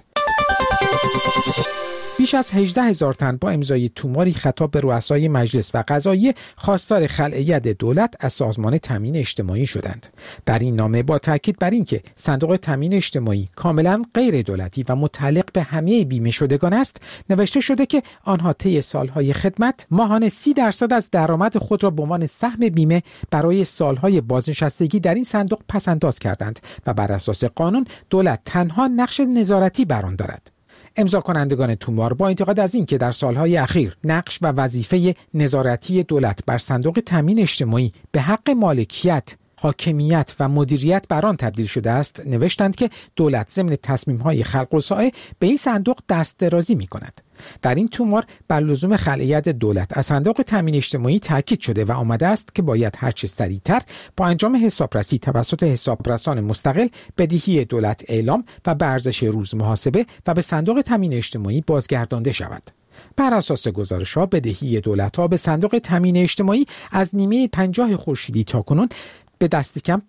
بیش از 18,000 تن با امضای توماری خطاب به رؤسای مجلس و قضاییه خواستار خلع ید دولت از سازمان تامین اجتماعی شدند. در این نامه با تاکید بر اینکه صندوق تامین اجتماعی کاملا غیر دولتی و متعلق به همه بیمه شدگان است، نوشته شده که آنها طی سالهای خدمت ماهانه 30% از درآمد خود را به عنوان سهم بیمه برای سالهای بازنشستگی در این صندوق پس‌انداز کردند و بر اساس قانون دولت تنها نقش نظارتی بر آن دارد. امضا کنندگان تومار با انتقاد از این که در سالهای اخیر نقش و وظیفه نظارتی دولت بر صندوق تامین اجتماعی به حق مالکیت، حاکمیت و مدیریت بر آن تبدیل شده است، نوشتند که دولت ضمن تصمیم‌های خلق الساعه به این صندوق دست درازی می‌کند. در این تومار بر لزوم خلع ید دولت از صندوق تامین اجتماعی تاکید شده و آمده است که باید هرچه سریعتر با انجام حسابرسی توسط حسابرسان مستقل بدهی دولت اعلام و به ارزش روز محاسبه و به صندوق تامین اجتماعی بازگردانده شود. بر اساس گزارش‌ها بدهی دولت‌ها به صندوق تامین اجتماعی از نیمه 50 خورشیدی تاکنون به دست کم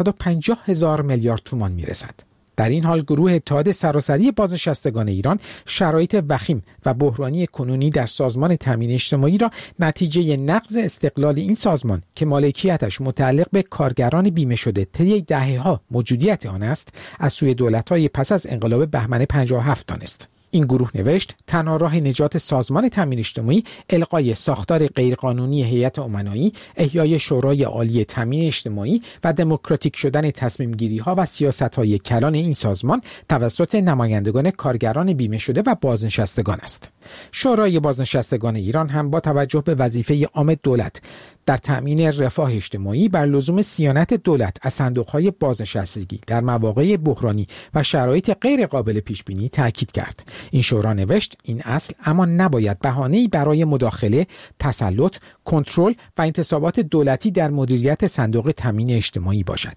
450,000 میلیارد تومان میرسد. در این حال گروه اتحاد سراسری بازنشستگان ایران شرایط وخیم و بحرانی کنونی در سازمان تامین اجتماعی را نتیجه نقض استقلال این سازمان که مالکیتش متعلق به کارگران بیمه شده طی دهه‌ها موجودیت آن است، از سوی دولت‌های پس از انقلاب بهمن 57 دانست. این گروه نوشت تنها راه نجات سازمان تامین اجتماعی الغای ساختار غیرقانونی هیئت امنایی، احیای شورای عالی تامین اجتماعی و دموکراتیک شدن تصمیم گیری ها و سیاست های کلان این سازمان توسط نمایندگان کارگران بیمه شده و بازنشستگان است. شورای بازنشستگان ایران هم با توجه به وظیفه عام دولت در تأمین رفاه اجتماعی بر لزوم صیانت دولت از صندوق‌های بازنشستگی در مواقع بحرانی و شرایط غیر قابل پیش‌بینی تأکید کرد. این شورا نوشت این اصل اما نباید بهانه‌ای برای مداخله، تسلط، کنترل و انتصابات دولتی در مدیریت صندوق تأمین اجتماعی باشد.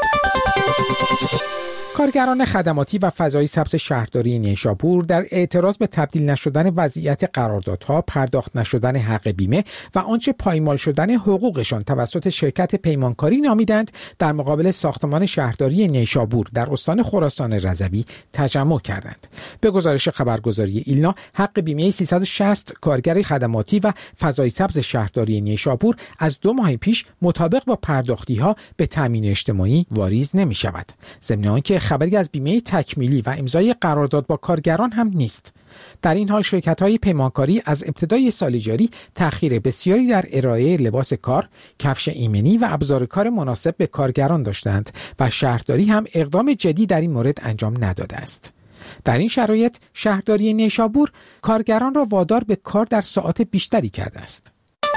کارگران خدماتی و فضای سبز شهرداری نیشابور در اعتراض به تبدیل نشدن وضعیت قراردادها، پرداخت نشدن حق بیمه و آنچه پایمال شدن حقوقشان توسط شرکت پیمانکاری نامیدند در مقابل ساختمان شهرداری نیشابور در استان خراسان رضوی تجمع کردند. به گزارش خبرگزاری ایلنا، حق بیمه 360 کارگر خدماتی و فضای سبز شهرداری نیشابور از 2 ماه پیش مطابق با پرداختی‌ها به تامین اجتماعی واریز نمی‌شود. ضمن آنکه خبری از بیمه تکمیلی و امضای قرارداد با کارگران هم نیست. در این حال شرکت‌های پیمانکاری از ابتدای سال جاری تأخیر بسیاری در ارائه لباس کار، کفش ایمنی و ابزار کار مناسب به کارگران داشتند و شهرداری هم اقدام جدی در این مورد انجام نداده است. در این شرایط شهرداری نیشابور کارگران را وادار به کار در ساعات بیشتری کرده است.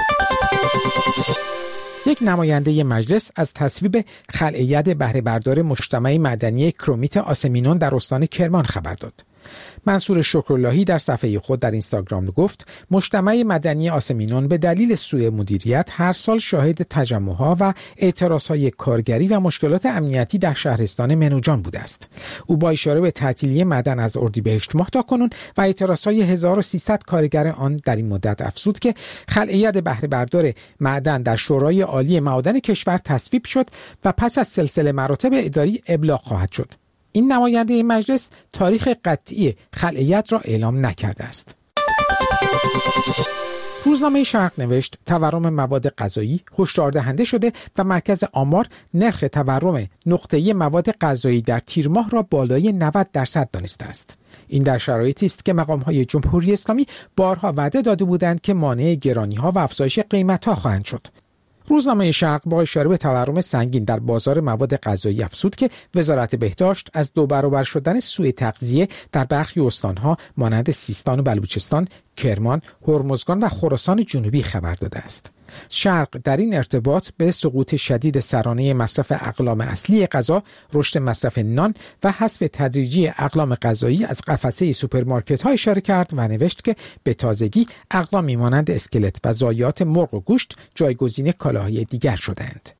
یک نماینده مجلس از تصویب خلع ید بهره بردار مجتمع مدنی کرومیت آسمینون در استان کرمان خبر داد. منصور شکراللهی در صفحه خود در اینستاگرام گفت مجتمع مدنی آسمینون به دلیل سوء مدیریت هر سال شاهد تجمع‌ها و اعتراض‌های کارگری و مشکلات امنیتی در شهرستان منوجان بوده است. او با اشاره به تعطیلی معدن از اردیبهشت ماه تاکنون و اعتراض‌های 1300 کارگر آن در این مدت افزود که خلع ید بهره بردار معدن در شورای عالی معادن کشور تصویب شد و پس از سلسله مراتب اداری ابلاغ خواهد شد. این نماینده مجلس تاریخ قطعی خلع ید را اعلام نکرده است. روز روزنامه شرق نوشت تورم مواد غذایی هشدار دهنده شده و مرکز آمار نرخ تورم نقطه‌ای مواد غذایی در تیر ماه را بالای 90% دانسته است. این در شرایطی است که مقام‌های جمهوری اسلامی بارها وعده داده بودند که مانع گرانی‌ها و افزایش قیمت‌ها خواهند شد. روزنامه شرق با اشاره به تورم سنگین در بازار مواد غذایی افزود که وزارت بهداشت از 2 برابر شدن سوء تغذیه در برخی استان‌ها مانند سیستان و بلوچستان، کرمان، هرمزگان و خراسان جنوبی خبر داده است. شرق در این ارتباط به سقوط شدید سرانه مصرف اقلام اصلی غذا، رشد مصرف نان و حذف تدریجی اقلام غذایی از قفسه سوپرمارکت‌ها اشاره کرد و نوشت که به تازگی اقلامی مانند اسکلت و ضایعات مرغ و گوشت جایگزین کالاهای دیگر شدند.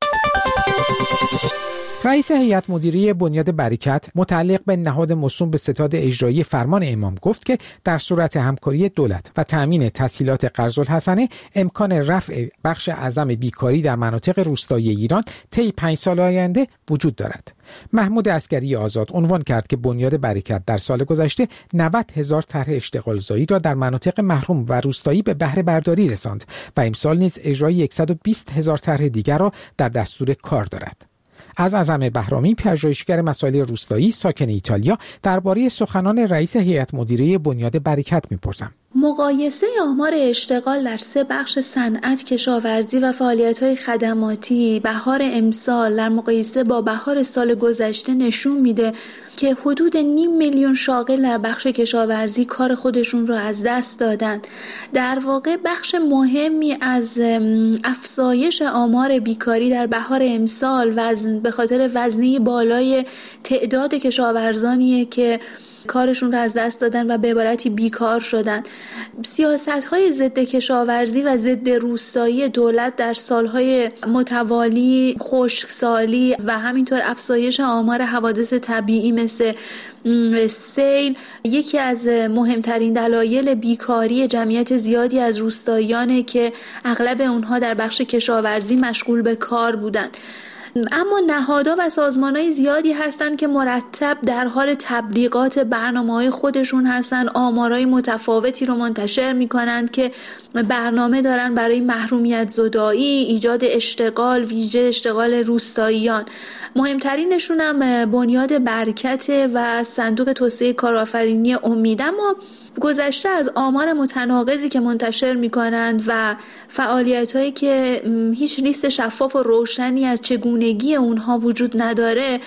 رئیس هیئت مدیره بنیاد برکت متعلق به نهاد موسوم به ستاد اجرایی فرمان امام گفت که در صورت همکاری دولت و تأمین تسهیلات قرض‌الحسنه امکان رفع بخش اعظم بیکاری در مناطق روستایی ایران طی 5 سال آینده وجود دارد. محمود عسکری آزاد عنوان کرد که بنیاد برکت در سال گذشته 90,000 طرح اشتغالزایی را در مناطق محروم و روستایی به بهره برداری رساند و امسال نیز اجرای 120,000 طرح دیگر را در دستور کار دارد. از اعظم بهرامی پژوهشگر مسائل روستایی ساکن ایتالیا درباره سخنان رئیس هیئت مدیره بنیاد برکت می‌پرسم. مقایسه آمار اشتغال در 3 بخش صنعت، کشاورزی و فعالیت‌های خدماتی بهار امسال در مقایسه با بهار سال گذشته نشون میده که حدود 500,000 شاغل در بخش کشاورزی کار خودشون رو از دست دادن. در واقع بخش مهمی از افزایش آمار بیکاری در بهار امسال به خاطر وزنه بالای تعداد کشاورزانیه که کارشون رو از دست دادن و به عبارتی بیکار شدن. سیاست‌های ضد کشاورزی و ضد روستایی دولت در سالهای متوالی، خشکسالی و همینطور افزایش آمار حوادث طبیعی مثل سیل یکی از مهمترین دلایل بیکاری جمعیت زیادی از روستاییانه که اغلب اونها در بخش کشاورزی مشغول به کار بودند. اما نهادها و سازمان‌های زیادی هستند که مرتب در حال تبلیغات برنامه‌های خودشون هستن، آمارهای متفاوتی رو منتشر می‌کنند که برنامه دارن برای محرومیت زدایی، ایجاد اشتغال، ویژه اشتغال روستاییان. مهمترینشون هم بنیاد برکت و صندوق توسعه کارآفرینی امید. اما گذشته از آمار متناقضی که منتشر می‌کنند و فعالیت‌هایی که هیچ لیست شفاف و روشنی از چگونگی اونها وجود نداره،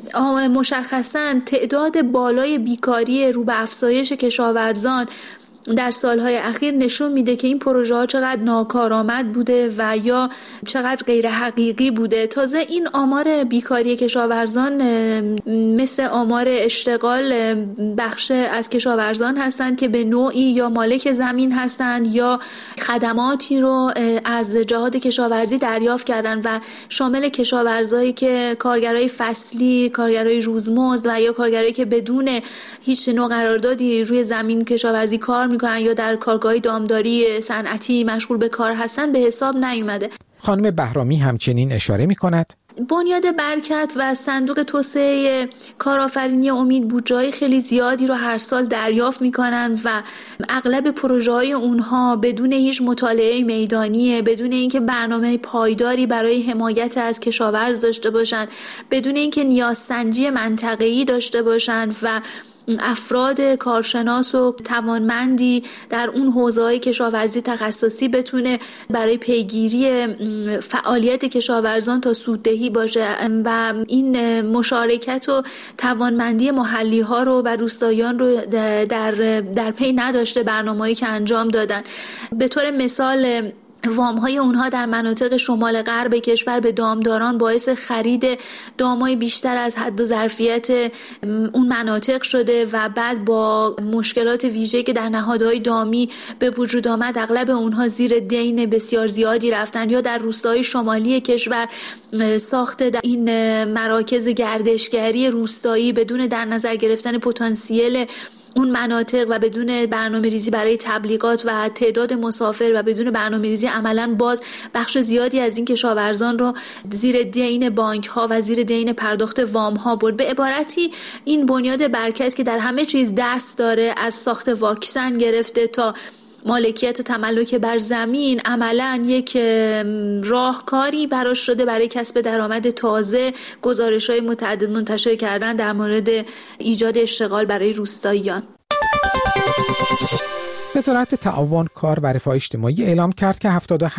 مشخصاً تعداد بالای بیکاری رو به افزایش کشاورزان در سالهای اخیر نشون میده که این پروژه ها چقدر ناکارآمد بوده و یا چقدر غیر حقیقی بوده. تازه این آمار بیکاری کشاورزان مثل آمار اشتغال بخش از کشاورزان هستند که به نوعی یا مالک زمین هستند یا خدماتی رو از جهات کشاورزی دریافت کردن و شامل کشاورزایی که کارگرای فصلی، کارگرای روزمزد و یا کارگرایی که بدون هیچ نوع قراردادی روی زمین کشاورزی کار میکنن یا در کارگاه دامداری صنعتی مشغول به کار هستن به حساب نیومده. خانم بهرامی همچنین اشاره میکند بنیاد برکت و صندوق توسعه کارآفرینی امید بودجه‌های خیلی زیادی رو هر سال دریافت میکنن و اغلب پروژه‌های اونها بدون هیچ مطالعه میدانیه، بدون اینکه برنامه پایداری برای حمایت از کشاورز داشته باشن، بدون اینکه نیازسنجی منطقه‌ای داشته باشن و افراد کارشناس و توانمندی در اون حوزه‌های کشاورزی تخصصی بتونه برای پیگیری فعالیت کشاورزان تا سوددهی باشه و این مشارکت و توانمندی محلی‌ها رو و روستاییان رو در پی نداشته برنامه‌ای که انجام دادن. به طور مثال وام‌های اونها در مناطق شمال غرب کشور به دامداران باعث خرید دامای بیشتر از حد و ظرفیت اون مناطق شده و بعد با مشکلات ویژه‌ای که در نهادهای دامی به وجود آمد اغلب اونها زیر دین بسیار زیادی رفتن. یا در روستاهای شمالی کشور ساخت این مراکز گردشگری روستایی بدون در نظر گرفتن پتانسیل اون مناطق و بدون برنامه‌ریزی برای تبلیغات و تعداد مسافر و بدون برنامه‌ریزی عملاً باز بخش زیادی از این کشاورزان رو زیر دین بانک‌ها و زیر دین پرداخت وام‌ها برد. به عبارتی این بنیاد برکت که در همه چیز دست داره، از ساخت واکسن گرفته تا مالکیت و تملک بر زمین عملاً یک راهکاری براش شده برای کسب درآمد تازه. گزارش‌های متعدد منتشر کردن در مورد ایجاد اشتغال برای روستاییان. وزارت تعاون، کار و رفاه اجتماعی اعلام کرد که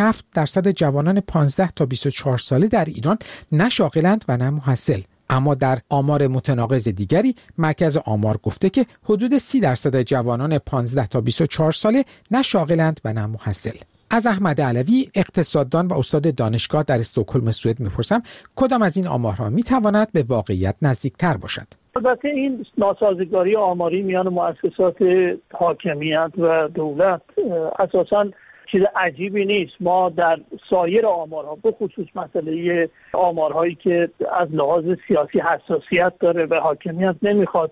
77% جوانان 15 تا 24 ساله در ایران نه شاغلند و نه محصل. اما در آمار متناقض دیگری مرکز آمار گفته که حدود 30% جوانان 15 تا 24 ساله نه شاغلند و نه محصل. از احمد علوی، اقتصاددان و استاد دانشگاه در استکهلم سوئد میپرسم کدام از این آمارها میتواند به واقعیت نزدیکتر باشد؟ البته این ناسازگاری آماری میان مؤسسات حاکمیت و دولت اساساً چیز عجیبی نیست. ما در سایر آمارها، به خصوص مسئله آمارهایی که از لحاظ سیاسی حساسیت داره و حاکمیت نمیخواد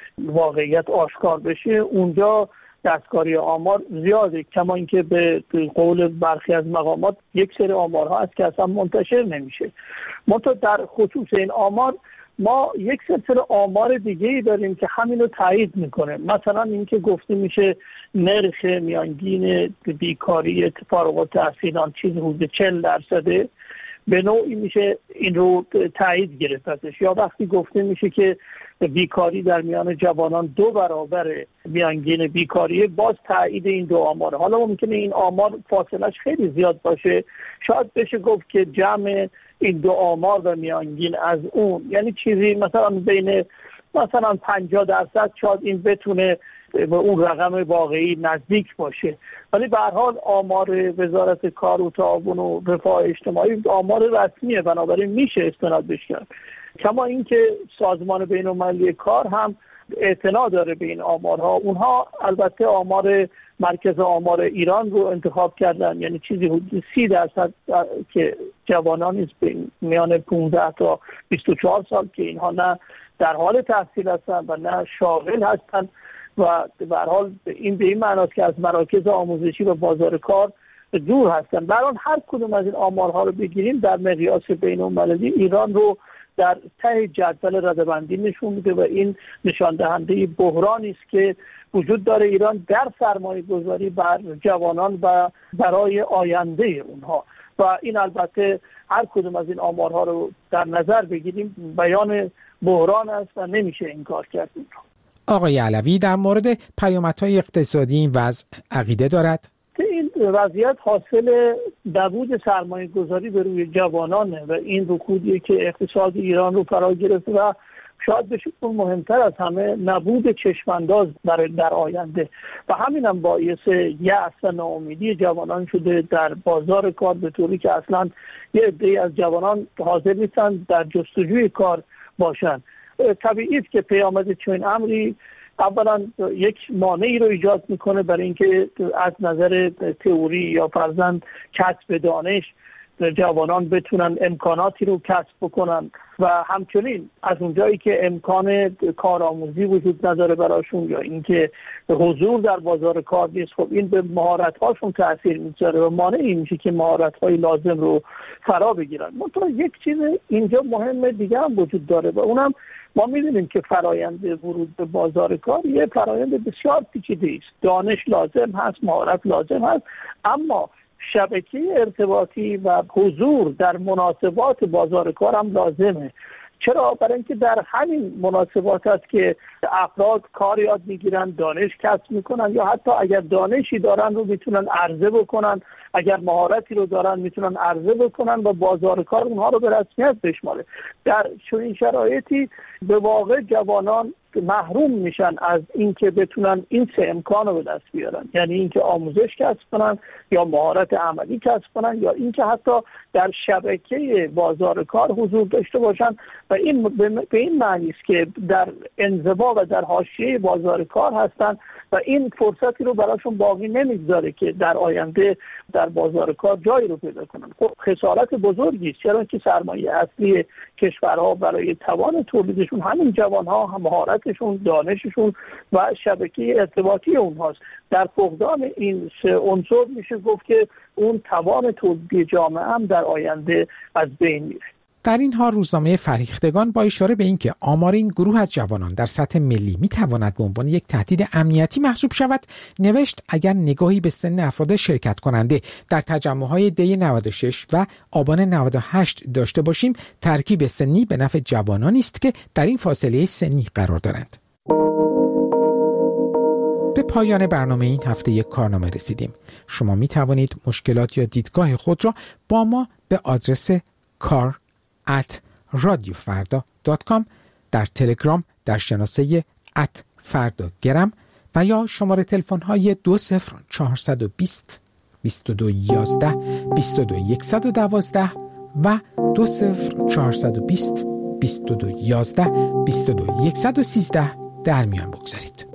واقعیت آشکار بشه، اونجا دستکاری آمار زیاده. کما اینکه به قول برخی از مقامات یک سری آمارها هست که اصلا منتشر نمیشه. منتها در خصوص این آمار ما یک سلسله آمار دیگه‌ای داریم که همینو تایید میکنه. مثلا اینکه گفته میشه نرخ میانگین بیکاری فارغ التحصیلان چیز حدود 40%، به نوعی میشه این رو تایید گرفتش. یا وقتی گفته میشه که بیکاری در میان جوانان 2 برابر میانگین بیکاری، باز تایید این دو آمار. حالا ممکنه این آمار فاصلش خیلی زیاد باشه، شاید بشه گفت که جمع این دو آمار و میانگین از اون، یعنی چیزی مثلا بین مثلا 50% شاید این بتونه به اون رقم واقعی نزدیک باشه. ولی به هر حال آمار وزارت کار و تعاون و رفاه اجتماعی آمار رسمیه، بنابراین میشه استناد بهش کرد. کما اینکه سازمان بین‌المللی کار هم اعتنا داره به این آمارها. اونها البته آمار مرکز آمار ایران رو انتخاب کردن، یعنی چیزی حدود 30% که جوانان میان 15 تا 24 سال که اینها نه در حال تحصیل هستن و نه شاغل هستن و به هر حال این به این معناست که از مراکز آموزشی و بازار کار دور هستن. برای هر کدوم از این آمارها رو بگیریم در مقیاس بین‌المللی ایران رو در ته جدول رده‌بندی نشون میده و این نشان دهنده بحرانی است که وجود داره ایران در سرمایه‌گذاری بر جوانان و برای آینده اونها. و این البته هر کدوم از این آمارها رو در نظر بگیریم بیان بحران است و نمیشه انکار کرد. آقای علوی در مورد پیامدهای اقتصادی این وضع عقیده دارد؟ این وضعیت حاصل نبود سرمایه گذاری به روی جوانانه و این رکودیه که اقتصاد ایران رو فرا گرفته و شاید بشه اون مهمتر از همه نبود چشمانداز در آینده و همین هم باعث یأس و ناامیدی جوانان شده در بازار کار، به طوری که اصلا یه عده‌ای از جوانان حاضر نیستن در جستجوی کار باشن. طبیعی است که پیامد چنین امری اولا یک مانعی رو ایجاد میکنه برای اینکه از نظر تئوری یا فرضاً کسب دانش جوانان بتونن امکاناتی رو کسب بکنن و همچنین از اونجایی که امکان کارآموزی وجود نداره براشون یا اینکه حضور در بازار کار نیست، خب این به مهارت‌هاشون تأثیر میذاره و مانعی میشه که مهارت‌های لازم رو فرا بگیرن. منتها یک چیز اینجا مهم دیگه هم وجود داره و اونم ما می‌دونیم که فرایند ورود به بازار کار یه فرایند بسیار پیچیده است. دانش لازم هست، مهارت لازم هست، اما شبکه ارتباطی و حضور در مناسبات بازار کار هم لازمه. چرا؟ برای اینکه در همین مناسبات هست که افراد کار یاد میگیرن، دانش کسب میکنن یا حتی اگر دانشی دارن رو میتونن عرضه بکنن، اگر مهارتی رو دارن میتونن عرضه بکنن و بازار کار اونها رو به رسمیت بشماره. در چنین شرایطی به واقع جوانان محروم میشن از اینکه بتونن این سه امکان رو به دست بیارن، یعنی اینکه آموزش کسب کنن یا مهارت عملی کسب کنن یا اینکه حتی در شبکه بازار کار حضور داشته باشن و این به این معنی است که در انزوا و در حاشیه بازار کار هستن و این فرصتی رو براشون باقی نمیگذاره که در آینده در بازار کار جایی رو پیدا کنن. خب خسارت بزرگی است، چرا که سرمایه اصلی کشورها برای توان تولیدشون همین جوانها، هم مهارتشون، دانششون و شبکه ارتباطی اونهاست. در فقدان این سه عنصر میشه گفت که اون توان تولیدی جامعه هم در آینده از بین میره. در این حال روزنامه فرهیختگان با اشاره به اینکه آمار این گروه از جوانان در سطح ملی میتواند به عنوان یک تهدید امنیتی محسوب شود نوشت اگر نگاهی به سن افراد شرکت کننده در تجمع‌های دی 96 و آبان 98 داشته باشیم ترکیب سنی به نفع جوانانی است که در این فاصله سنی قرار دارند. به پایان برنامه این هفته یک کارنامه رسیدیم. شما می توانید مشکلات یا دیدگاه خود را با ما به آدرس kar@radiofarda.com در تلگرام در شناسه @fardagram و یا شماره تلفن های 20420 2211 22112 و 20420 2211 22113 در میان بگذارید.